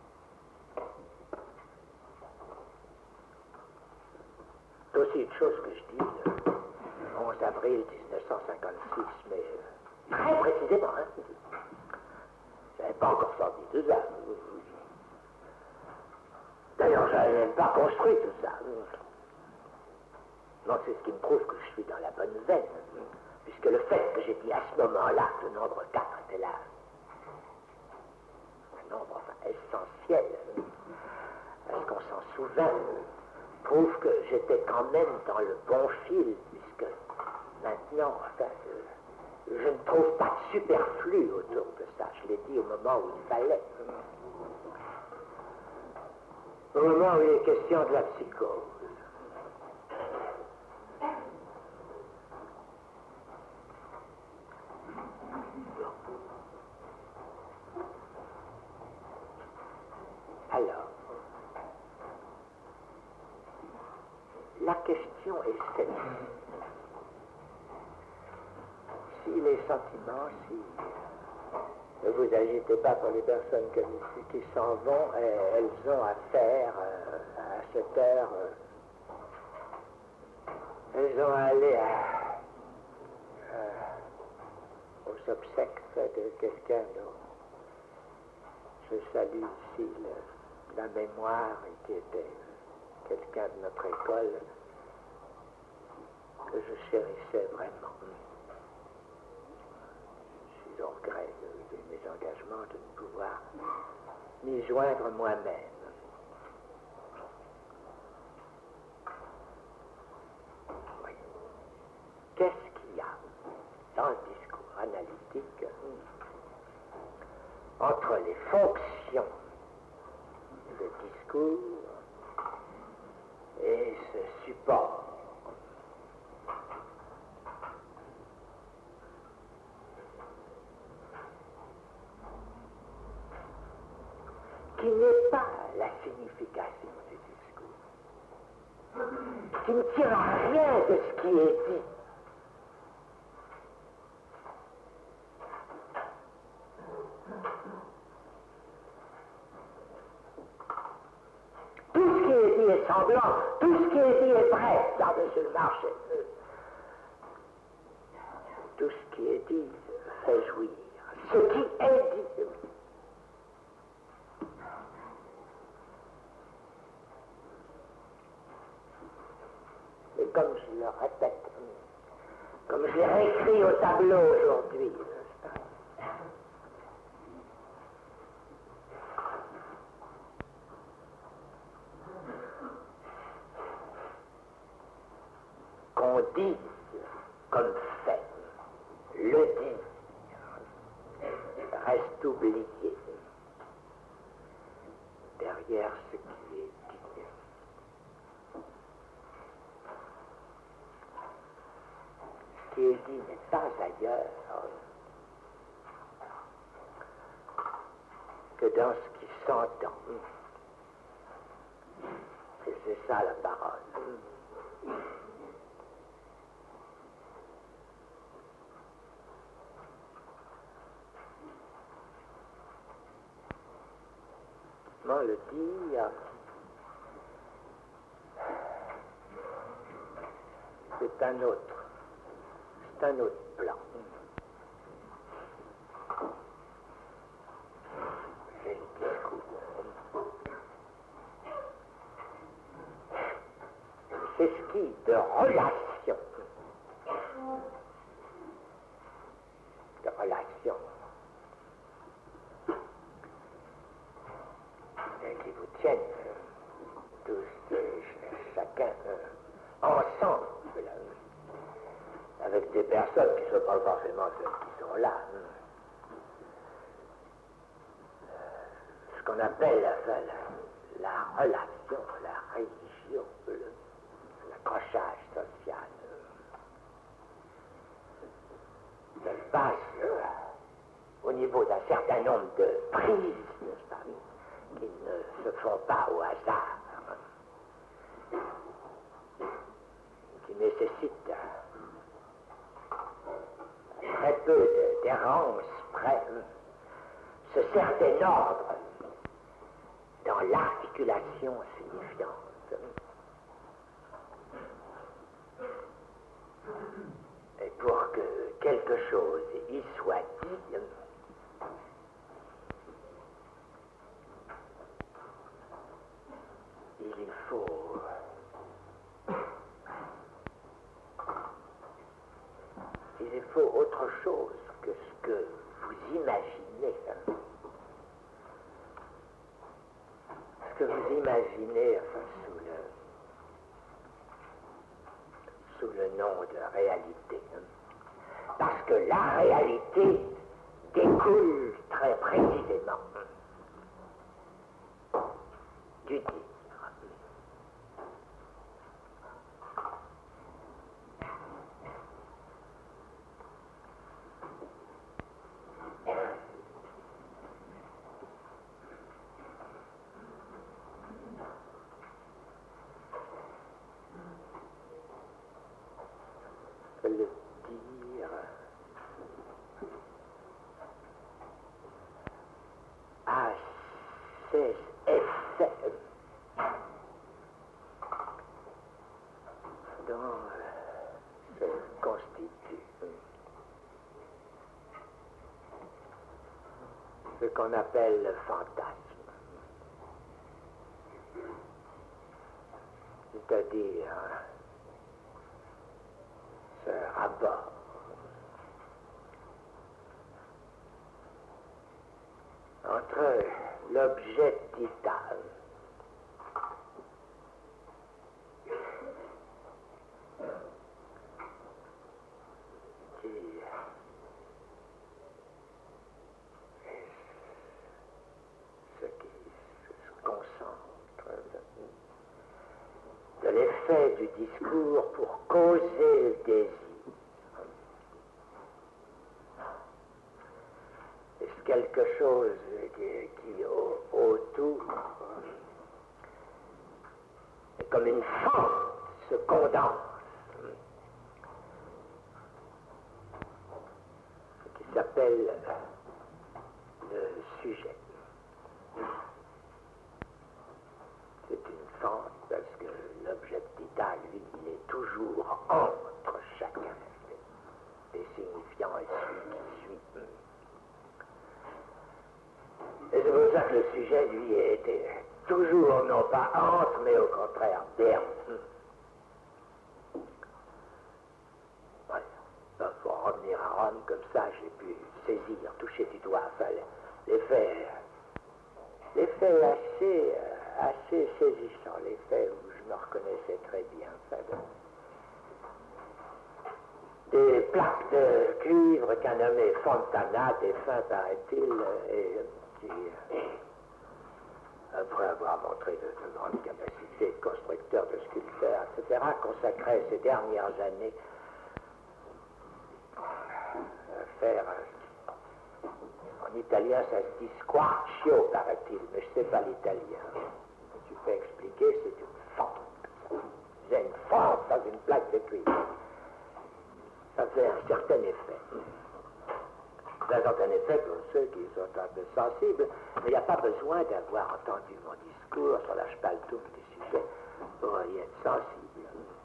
C'est aussi une chose que je dis le onze avril dix-neuf cent cinquante-six, mais très précisément, hein. Je n'avais pas encore sorti tout ça. D'ailleurs, je n'avais même pas construit tout ça. Non, c'est ce qui me prouve que je suis dans la bonne veine, puisque le fait que j'ai dit à ce moment-là que le nombre quatre était là, un nombre enfin, essentiel, à ce qu'on s'en souvient, prouve que j'étais quand même dans le bon fil, puisque maintenant, enfin, je, je ne trouve pas de superflu autour de ça. Je l'ai dit au moment où il fallait. Au moment où il est question de la psychose. Alors, la question est celle-ci. Si les sentiments, si ne vous agitez pas pour les personnes comme ici qui s'en vont, elles ont à faire euh, à cette heure euh, Elles ont allé à, à, aux obsèques de quelqu'un dont je salue ici le, la mémoire, qui était quelqu'un de notre école que je chérissais vraiment. Je suis au regret de, de mes engagements de ne pouvoir m'y joindre moi-même. Oui. Qu'est-ce qu'il y a dans le discours analytique entre les fonctions de discours et ce support qui n'est pas la signification du discours, qui ne tient à rien de ce qui est dit. Tout ce qui est dit est semblant, tout ce qui est dit est vrai dans Monsieur le Marché. Tout ce qui est dit fait jouir. Ce qui est dit. Et comme je le répète, comme je l'ai réécrit au tableau aujourd'hui, qu'on dise comme fait, le dire reste oublié derrière ce qui est dit. Ce qui est dit n'est pas ailleurs que dans ce qui s'entend. Et c'est ça la parole. Le dire, c'est un autre, c'est un autre plan. C'est le discours. C'est ce qui, de relation, de relation, qui vous tiennent tous, chacun, ensemble, avec des personnes qui ne sont pas forcément celles qui sont là. Ce qu'on appelle enfin, la, la relation, la religion, l'accrochage social. Ça se passe euh, au niveau d'un certain nombre de prises, n'est-ce pas, qui ne se font pas au hasard, qui nécessitent très peu d'errance, près ce certain ordre dans l'articulation signifiante. Et pour que quelque chose y soit dit, il faut il faut autre chose que ce que vous imaginez. Ce que vous imaginez, enfin, sous le sous le nom de réalité. Parce que la réalité découle très précisément du dire. Le dire a ses effets ce qu'on appelle le fantasme. C'est-à-dire ce rapport entre l'objet titan qui est ce qui se concentre de l'effet du discours pour causer le désir. Est-ce quelque chose qui, qui au, autour, est comme une fente, se condense, qui s'appelle le sujet. C'est une fente parce que l'objet titan, lui, il est toujours entre chacun des signifiants et celui qui suit. Et c'est pour ça que le sujet, lui, était toujours, non pas entre, mais au contraire, derrière. Voilà. Il faut revenir à Rome, comme ça, j'ai pu saisir, toucher du doigt, enfin, l'effet, l'effet assez, assez saisissant, l'effet où je me reconnaissais très bien, enfin, de, des plaques de cuivre qu'a nommé Fontana, défunt, paraît-il, et qui, après avoir montré de, de grandes capacités de constructeur, de sculpteur, et cetera, consacrait ses dernières années à faire, en italien ça se dit squarcio, paraît-il, mais je ne sais pas l'italien. Tu peux expliquer, c'est une fente. C'est une fente dans une plaque de cuivre. Ça fait un certain effet. Ça a un effet pour ceux qui sont un peu sensibles, mais il n'y a pas besoin d'avoir entendu mon discours sur la spaltum du sujet pour y être sensible.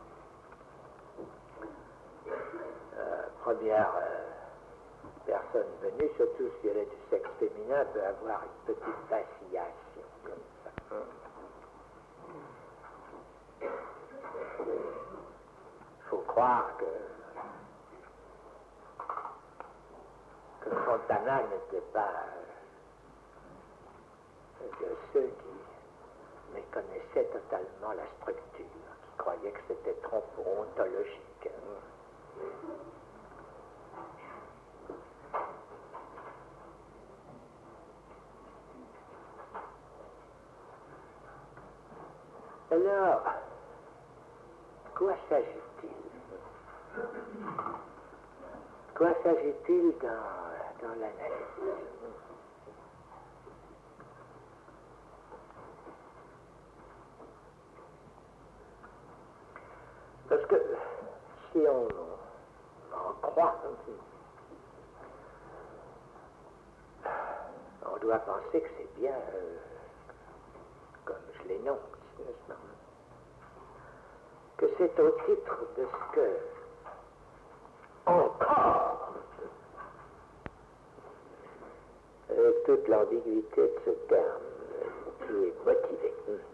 Euh, première euh, personne venue, surtout si elle est du sexe féminin, peut avoir une petite vacillation comme ça. Il faut croire que que Fontana n'était pas euh, de ceux qui méconnaissaient totalement la structure, qui croyaient que c'était trop ontologique. Alors, quoi s'agit-il? Quoi s'agit-il dans, dans l'analyse? Parce que si on en croit, on doit penser que c'est bien euh, comme je l'énonce, n'est-ce pas? Que c'est au titre de ce que encore euh, toute l'ambiguïté de ce terme euh, qui est motivée.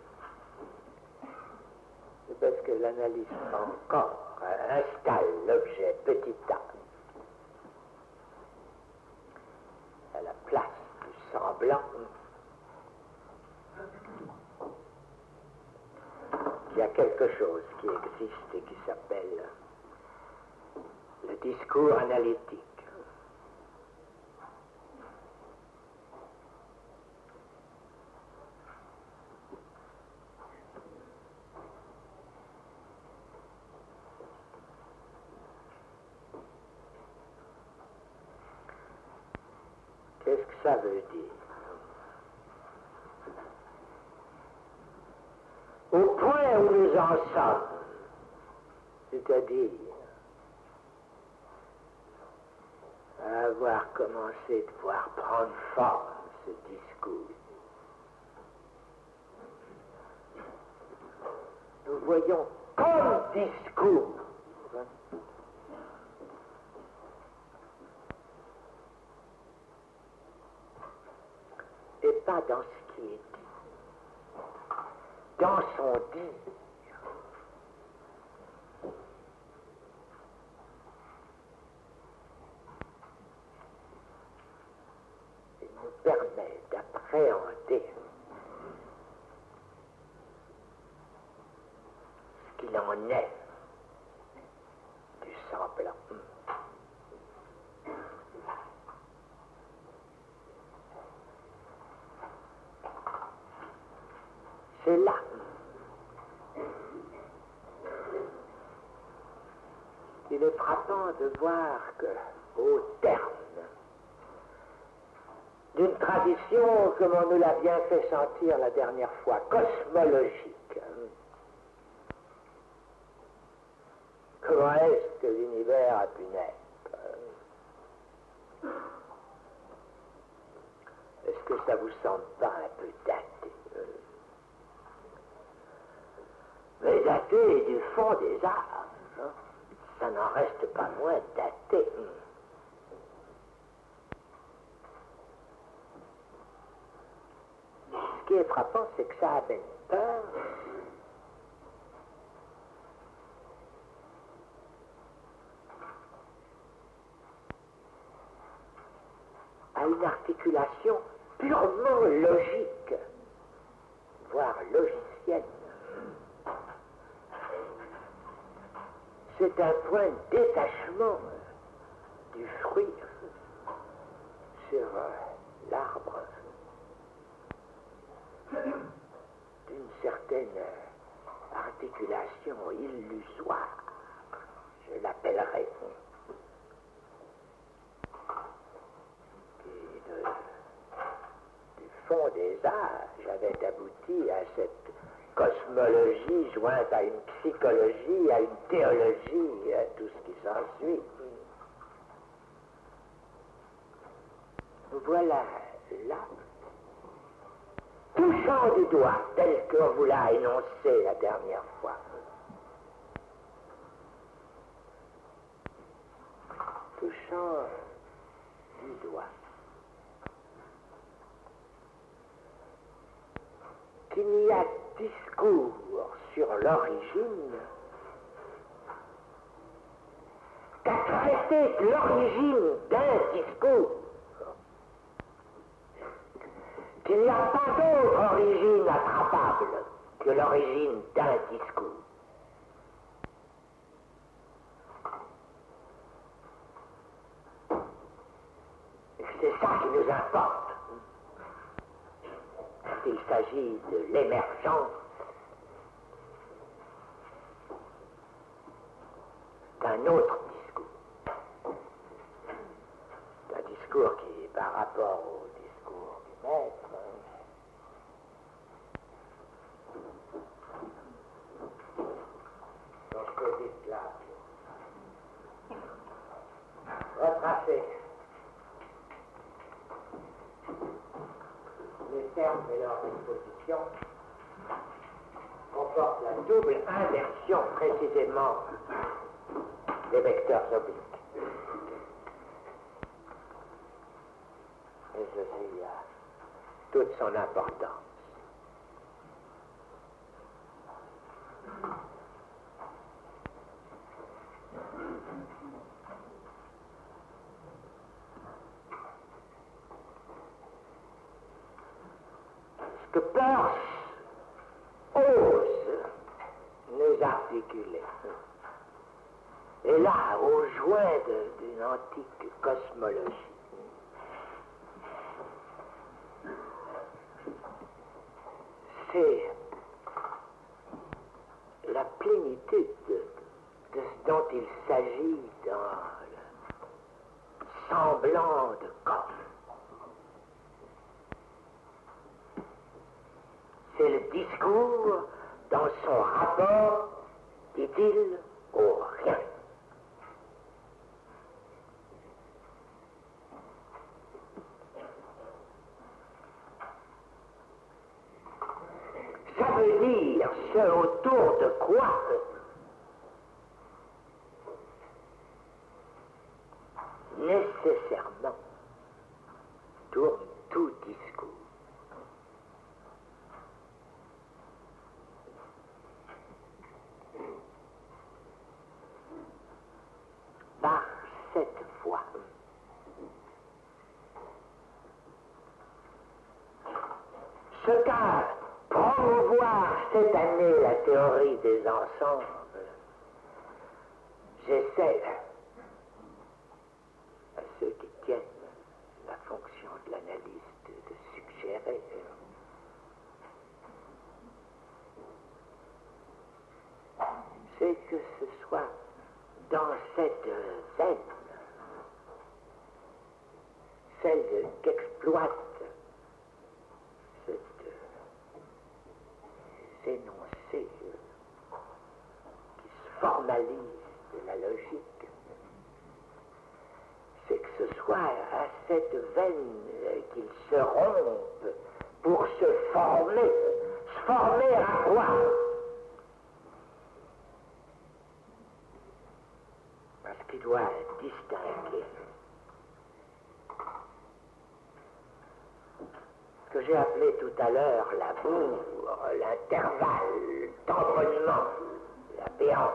C'est parce que l'analyse encore euh, installe l'objet petit a à la place du semblant qu'il y a quelque chose qui existe et qui s'appelle le discours analytique. Qu'est-ce que ça veut dire? Au point où nous en sommes, c'est-à-dire à avoir commencé de voir prendre forme ce discours, nous voyons comme discours pas dans ce qui est dit, dans son dire. Il nous permet d'appréhender ce qu'il en est du semblant. C'est là qu'il est frappant de voir que, au terme d'une tradition, comme on nous l'a bien fait sentir la dernière fois, cosmologique, comment est-ce que l'univers a pu naître? Est-ce que ça vous semble pas un peu daté? Mais daté du fond des arts, hein? Ça n'en reste pas moins daté. Ce qui est frappant, c'est que ça amène peur à une articulation purement logique, voire logicienne. C'est un point de détachement du fruit sur euh, l'arbre d'une certaine articulation illusoire, je l'appellerais, qui de, du fond des âges avait abouti à cette cosmologie jointe à une psychologie, à une théologie, à tout ce qui s'ensuit. Voilà là, touchant du doigt, tel qu'on vous l'a énoncé la dernière fois, touchant du doigt, qu'il n'y a discours sur l'origine qu'à traiter de l'origine d'un discours, qu'il n'y a pas d'autre origine attrapable que l'origine d'un discours. Et c'est ça qui nous importe. Il s'agit de l'émergence d'un autre discours. D'un discours qui, par rapport au discours du maître, donc je peux dire là, retracer les termes de leur exposition comportent la double inversion précisément des vecteurs obliques. Et ceci a toute son importance. Que Peirce ose nous articuler. Et là, au joint d'une antique cosmologie, c'est la plénitude de, de ce dont il s'agit dans le semblant de corps. C'est le discours dans son rapport, dit-il, au rien. Ça veut dire ce autour de quoi nécessairement tourne tout discours. Ce qu'a promouvoir cette année la théorie des ensembles, j'essaie à ceux qui tiennent la fonction de l'analyste de suggérer c'est que ce soit dans cette veine, celle qu'exploite cet énoncé qui se formalise de la logique, c'est que ce soit à cette veine qu'il se rompe pour se former. Se former à quoi? Parce qu'il doit distinguer ce que j'ai appelé tout à l'heure la bourre, l'intervalle, le tamponnement, la béance,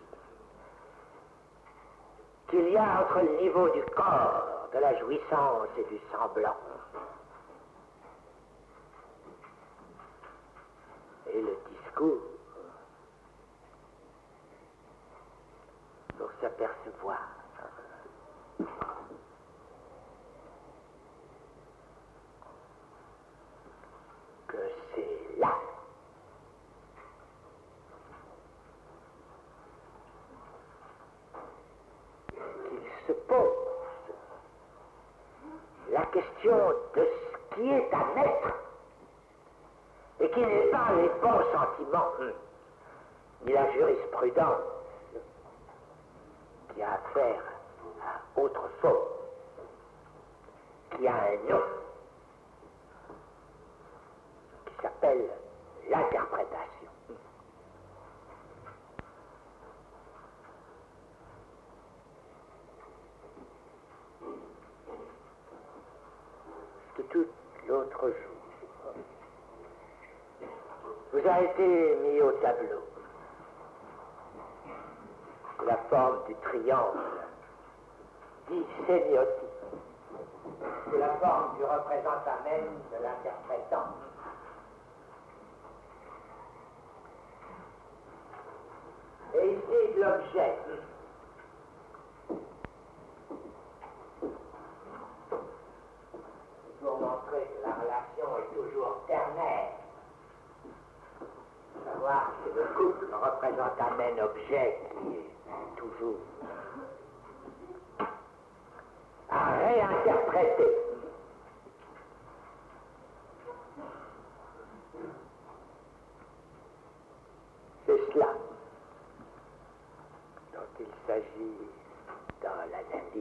qu'il y a entre le niveau du corps, de la jouissance et du semblant, et le discours, pour s'apercevoir que c'est là qu'il se pose la question de ce qui est à mettre et qui n'est pas les bons sentiments ni la jurisprudence qui a affaire à autre chose, qui a un nom, qui s'appelle l'interprétation. Que tout l'autre jour vous a été mis au tableau la forme du triangle dit sémiotique, c'est la forme du représentant même de l'interprétant. Et ici de l'objet. Pour montrer que la relation est toujours ternaire, savoir que le couple représente un même objet qui est toujours à réinterpréter. C'est cela dont il s'agit dans l'analyse.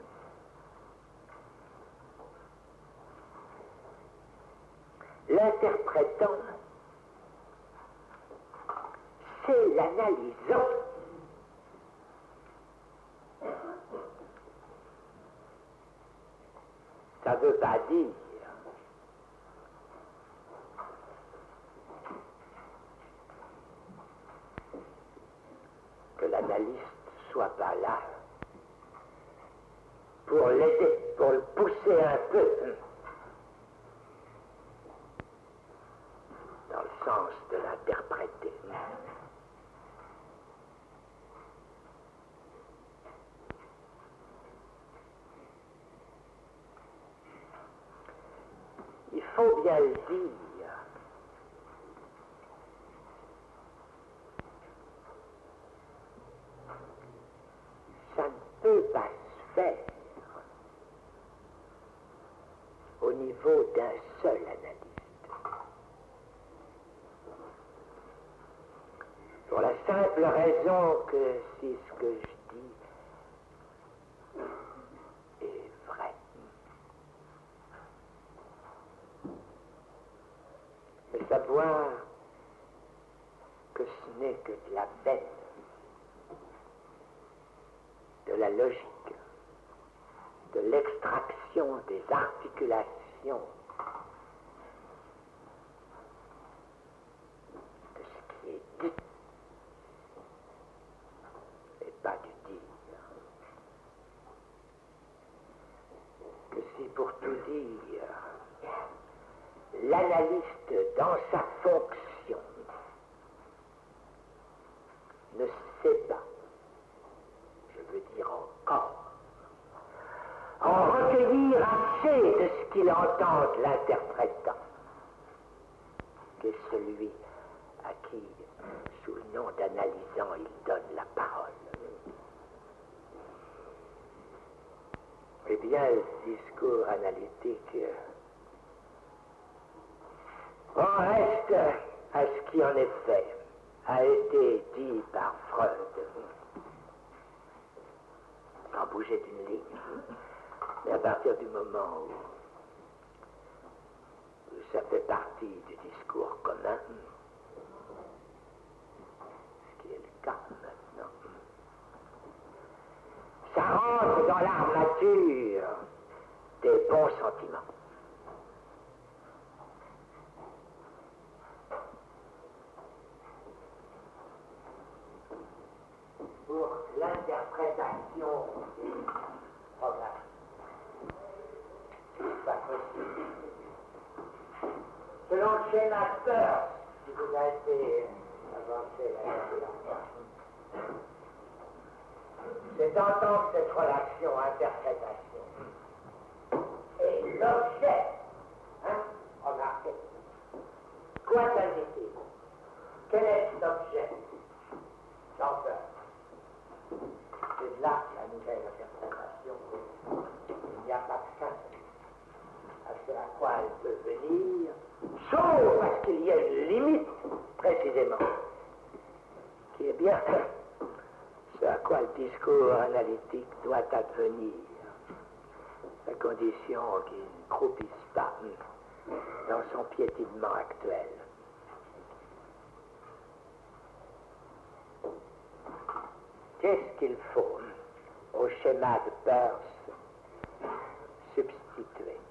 L'interprétant, c'est l'analysant. Ça ne veut pas dire que l'analyste soit pas là pour l'aider, pour le pousser un peu dans le sens de l'interpréter. Il faut bien le dire, ça ne peut pas se faire au niveau d'un seul analyste. Pour la simple raison que si ce que je dis est vrai. Mais savoir que ce n'est que de la veine, de la logique, de l'extraction des articulations, de ce qui est dit, et pas du dire. Que si pour tout dire, l'analyste, dans sa fonction, ne sait pas, je veux dire encore, en recueillir assez de ce qu'il entend de l'interprétant, que celui à qui, sous le nom d'analysant, il donne la parole. Eh bien, le discours analytique en reste à ce qui, en effet, a été dit par Freud, sans bouger d'une ligne. Mais à partir du moment où ça fait partie du discours commun, ce qui est le cas maintenant, ça rentre dans l'armature des bons sentiments. Pour l'interprétation des programmes, c'est pas possible. Selon le schéma Peirce, qui vous a été avancé là, c'est en tant que cette relation interprétation et l'objet, hein, remarquez, quoi s'agit-il? Quel est l'objet dans Peirce? C'est de là la nouvelle interprétation. Il n'y a pas de fin à ce à quoi elle peut venir, sauf parce qu'il y a une limite, précisément, qui est bien ce à quoi le discours analytique doit advenir, la condition qui ne croupisse pas dans son piétinement actuel. Qu'est-ce qu'il faut au schéma de Peirce substituer?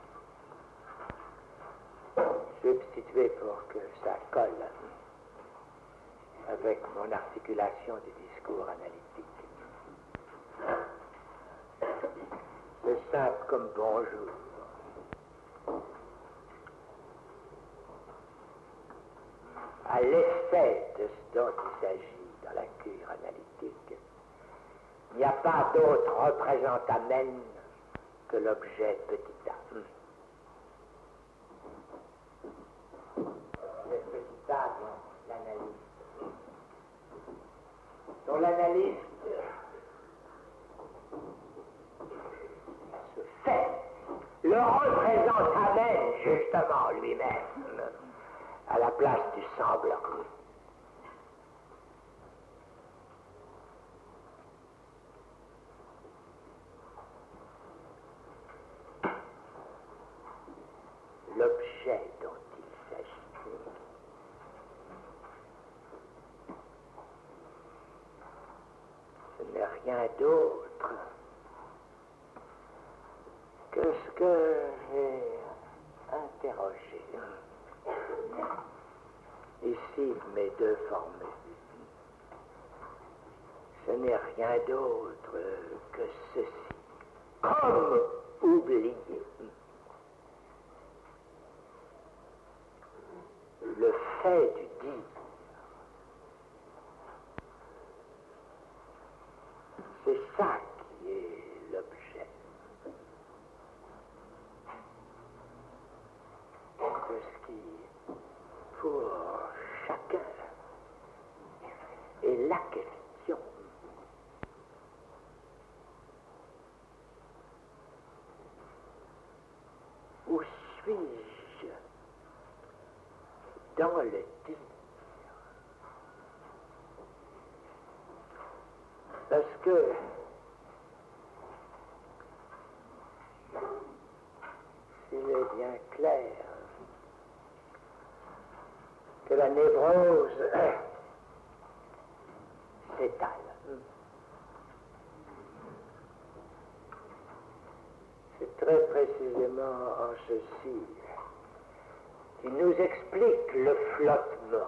Substituer pour que ça colle avec mon articulation du discours analytique. C'est simple comme bonjour. À l'effet de ce dont il s'agit dans la cure analytique, il n'y a pas d'autre représentamen que l'objet petit a. Le petit a dans l'analyse. Dont l'analyste se fait, le représente amène justement lui-même à la place du semblant. L'objet dont il s'agit, ce n'est rien d'autre que ce que j'ai interrogé. Ici, mes deux formules. Ce n'est rien d'autre que ceci. Comme oublier le fait du dire. C'est ça qui est l'objet de ce qui, pour chacun, est la question. Où suis-je dans le dire? Parce que s'il est bien clair que la névrose s'étale, c'est très précisément en ceci qui nous explique le flottement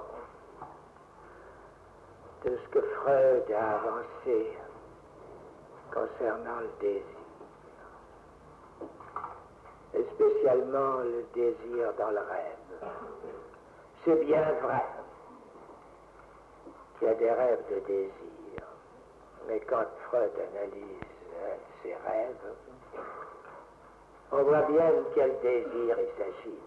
de ce que Freud a avancé concernant le désir, et spécialement spécialement le désir dans le rêve. C'est bien vrai qu'il y a des rêves de désir, mais quand Freud analyse euh, ses rêves, on voit bien de quel désir il s'agit.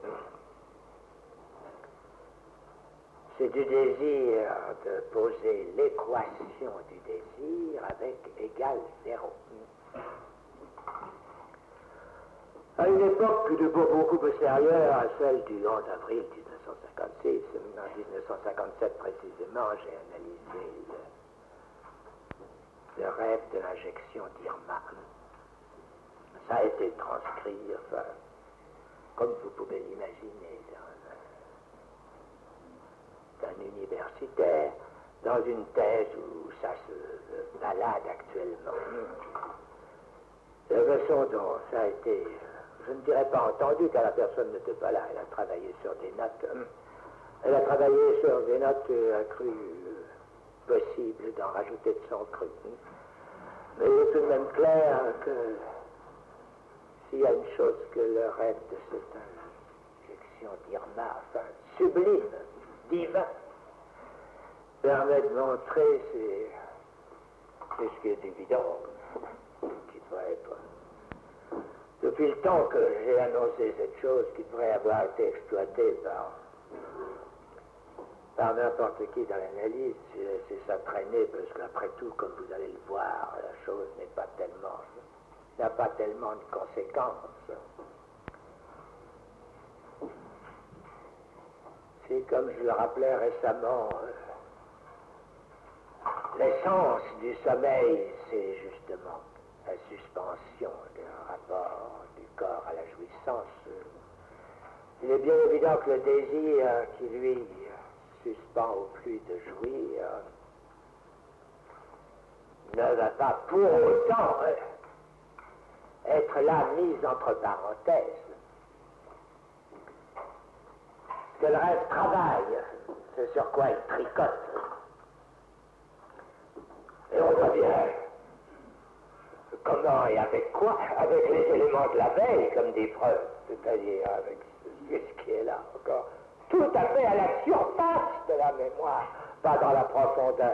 C'est du désir de poser l'équation du désir avec égal zéro. À une époque de beaucoup postérieure à celle du onze avril dix-neuf cent cinquante-six, en dix-neuf cent cinquante-sept précisément, j'ai analysé le, le rêve de l'injection d'Irma. Ça a été transcrit, enfin, comme vous pouvez l'imaginer, dans un, un universitaire, dans une thèse où ça se balade actuellement. La façon dont ça a été, je ne dirais pas entendu, car la personne n'était pas là, elle a travaillé sur des notes. Elle a travaillé sur des notes euh, cru possible d'en rajouter de son cru. Mais il est tout de même clair que s'il y a une chose que le rêve de cette injection d'Irma, enfin sublime, divin, permet de montrer, c'est, c'est ce qui est évident, qui devrait être. Depuis le temps que j'ai annoncé cette chose qui devrait avoir été exploitée par, par n'importe qui dans l'analyse, c'est, c'est ça traîner, parce qu'après tout, comme vous allez le voir, la chose n'est pas tellement, n'a pas tellement de conséquences. C'est comme je le rappelais récemment, l'essence du sommeil, c'est justement la suspension du rapport du corps à la jouissance. Il est bien évident que le désir qui, lui, suspend au plus de jouir ne va pas pour autant être là mise entre parenthèses. Que le rêve travaille, c'est sur quoi il tricote. Et on voit bien comment et avec quoi? Avec les éléments de la veille, comme des preuves, c'est-à-dire avec ce qui est là encore, tout à fait à la surface de la mémoire, pas dans la profondeur.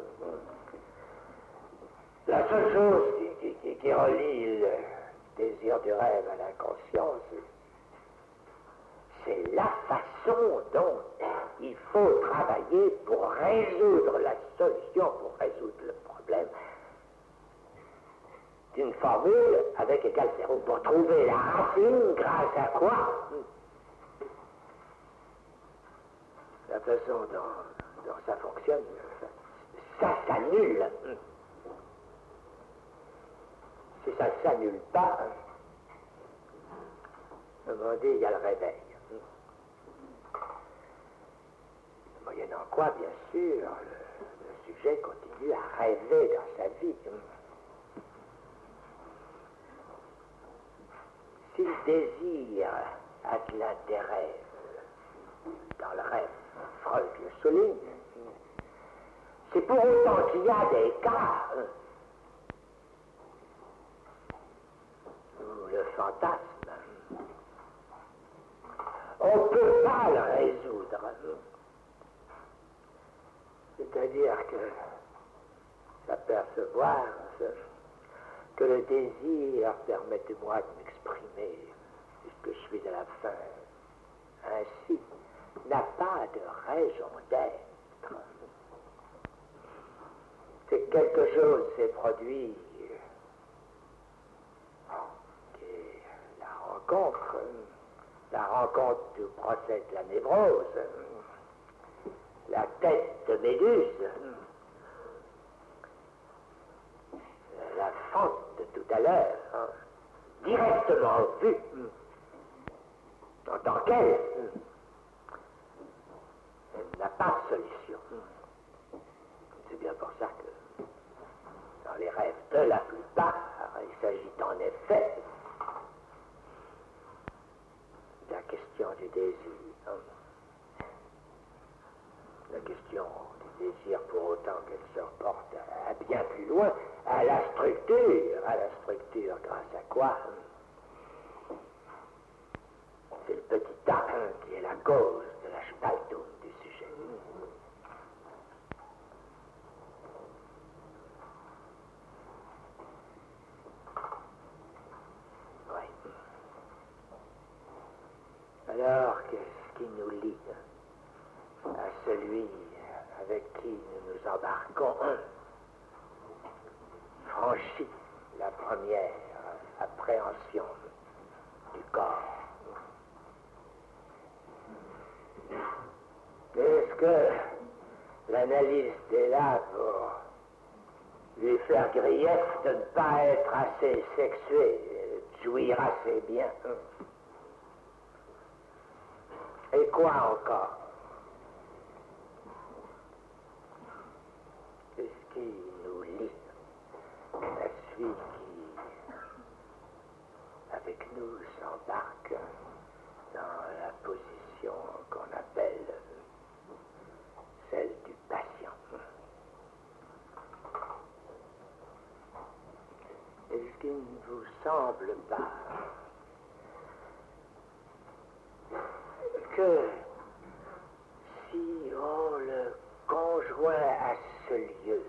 La seule chose qui, qui, qui relie le désir du rêve à l'inconscience, c'est la façon dont il faut travailler pour résoudre la solution, pour résoudre le problème d'une formule avec égal zéro, pour trouver la racine grâce à quoi? La façon dont, dont ça fonctionne, ça, ça s'annule. Si ça ne s'annule pas, on dit il y a le réveil. Moyennant quoi, bien sûr, le, le sujet continue à rêver dans sa vie. S'il désire a de l'intérêt dans le rêve, Freud le souligne, c'est pour autant qu'il y a des cas où le fantasme, on ne peut pas le résoudre. C'est-à-dire que s'apercevoir que le désir, permettez-moi de m'exprimer, puisque je suis à la fin, ainsi, n'a pas de raison d'être. C'est que quelque chose s'est produit, qui est la rencontre, la rencontre du procès de la névrose, la tête de Méduse, la fente de tout à l'heure, hein, directement vue, en tant qu'elle, elle n'a pas de solution. C'est bien pour ça que dans les rêves de la plupart, il s'agit en effet de la question du désir. Hein. La question du désir, pour autant qu'elle se reporte à, à bien plus loin, à la structure, à la structure grâce à quoi cause de la Spaltung du sujet. Oui. Alors, qu'est-ce qui nous lie à celui avec qui nous nous embarquons franchit la première appréhension du corps? Est-ce que l'analyse est là pour lui faire grief de ne pas être assez sexué, de jouir assez bien? Et quoi encore? Qu'est-ce qui nous lie à celui qui, avec nous, s'embarque dans la position qu'on appelle celle du patient? Est-ce qu'il ne vous semble pas que si on le conjoint à ce lieu,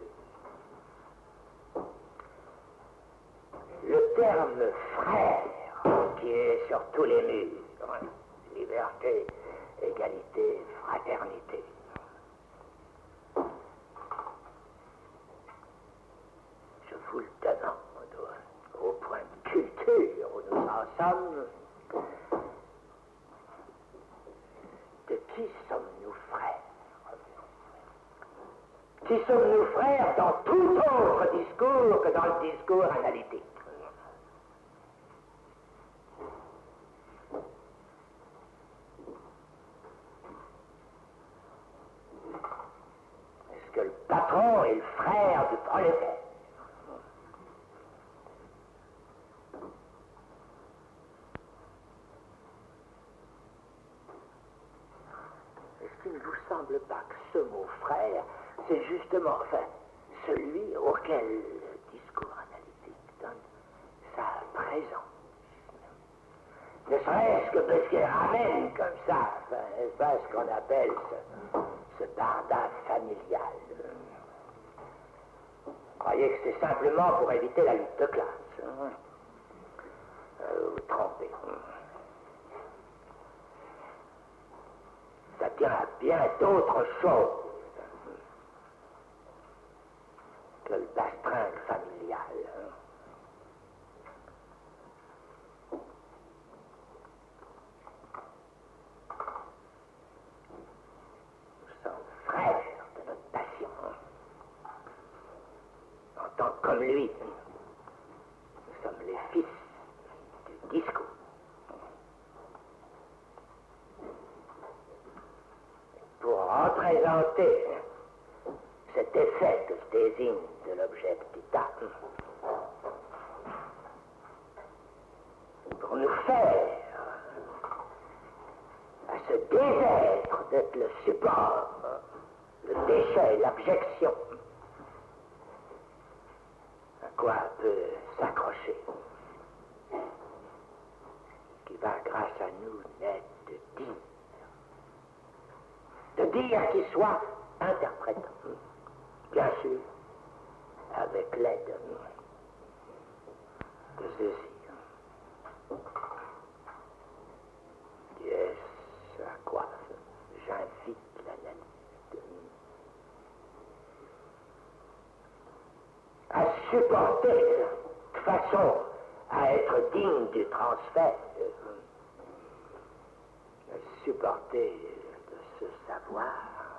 le terme frère qui est sur tous les murs, hein, liberté, égalité, fraternité, je vous le demande, au point de culture où nous en sommes, de qui sommes-nous frères? Qui sommes-nous frères dans tout autre discours que dans le discours analytique? Est-ce que le patron est le frère du prolétaire? Est-ce qu'il ne vous semble pas que ce mot frère, c'est justement, enfin, celui auquel le discours analytique donne sa présence? Ne serait-ce que parce qu'il ramène comme ça, enfin, n'est-ce pas ce qu'on appelle ce, ce barda familial? Vous croyez que c'est simplement pour éviter la lutte de classe? Hein? Euh, vous trompez. Ça tient à bien d'autres choses que le bastringue familial. Nous sommes frères de notre passion. En tant que comme lui, nous sommes les fils du discours. Pour représenter cet effet que je désigne de l'objectitat, pour nous faire à ce désêtre d'être le support, le déchet, l'abjection, à quoi peut s'accrocher, qui va grâce à nous naître de dire. De dire qu'il soit interprétant, bien sûr, avec l'aide de ceci. Est-ce à quoi j'invite l'analyste? À supporter, de façon à être digne du transfert, à supporter ce savoir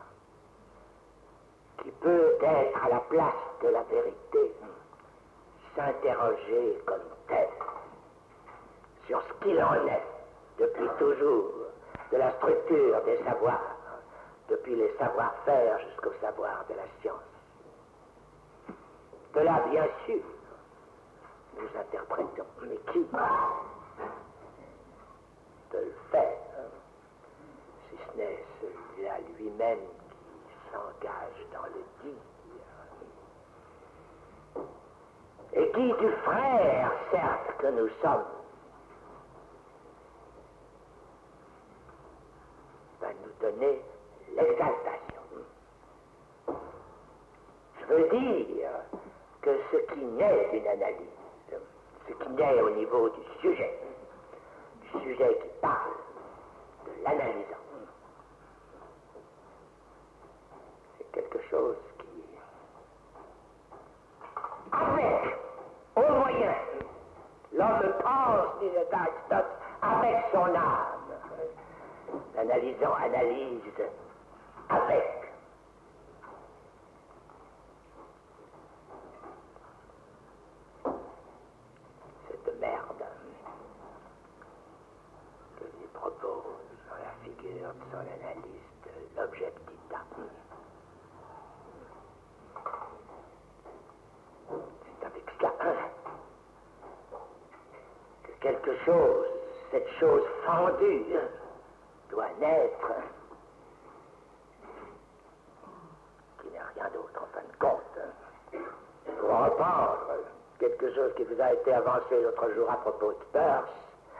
qui peut être à la place de la vérité, s'interroger comme tel sur ce qu'il en est depuis toujours de la structure des savoirs, depuis les savoir-faire jusqu'au savoir de la science. De là, bien sûr, nous interprétons, mais qui de le faire, si ce n'est celui-là lui-même qui s'engage dans le dire, et qui du frère, certes, que nous sommes, donner l'exaltation. Je veux dire que ce qui naît d'une analyse, ce qui naît au niveau du sujet, du sujet qui parle, de l'analysant, c'est quelque chose qui, avec, au moyen, l'homme pense, disait Aristote, avec son âme. L'analysant analyse avec. Cette merde que lui propose dans la figure de son analyste l'objectita. C'est avec cela que quelque chose, cette chose fendue, doit naître, qui n'est rien d'autre en fin de compte. Pour reprendre quelque chose qui vous a été avancé l'autre jour à propos de Peirce,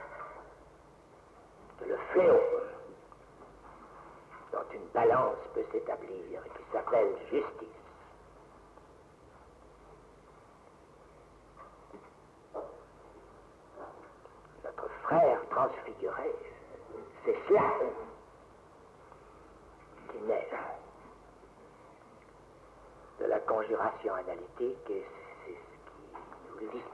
que le fléau dont une balance peut s'établir et qui s'appelle justice. Notre frère transfiguré, c'est cela qui naît de la conjuration analytique et c'est ce qui nous lie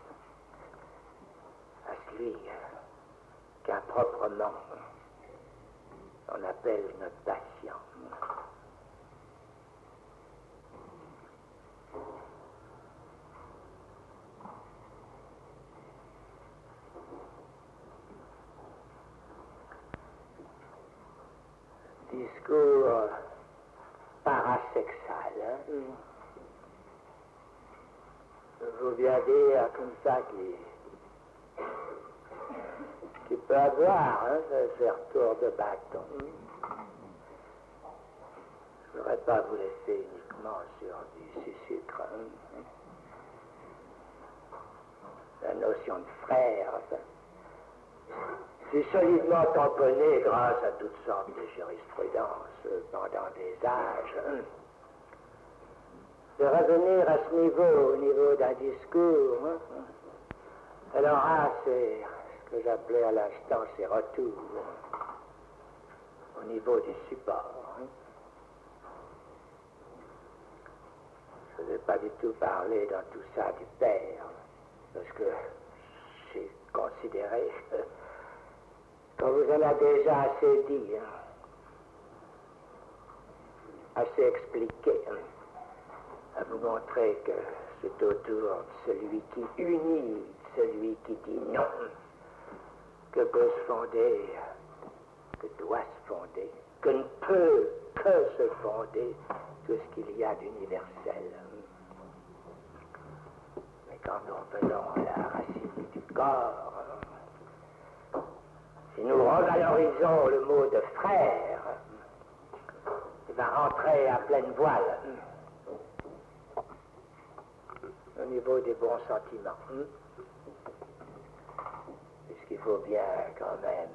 à celui qu'improprement on appelle notre patient. Discours parasexual. Hein? Vous bien dire comme ça qui, qui peut avoir hein, ce tour de bâton. Je ne voudrais pas vous laisser uniquement sur du sucre. Hein? La notion de frère, ça. C'est solidement tamponné grâce à toutes sortes de jurisprudences pendant des âges. De revenir à ce niveau, au niveau d'un discours, hein, alors ah, c'est ce que j'appelais à l'instant ces retours au niveau du support. Hein. Je ne vais pas du tout parler dans tout ça du père, parce que j'ai considéré que quand vous en avez déjà assez dit, hein, assez expliqué, hein, à vous montrer que c'est autour de celui qui unit, celui qui dit non, que peut se fonder, que doit se fonder, que ne peut que se fonder tout ce qu'il y a d'universel. Mais quand nous revenons à la racine du corps, si nous revalorisons le mot de frère, il va rentrer à pleine voile au niveau des bons sentiments. Puisqu'il faut bien quand même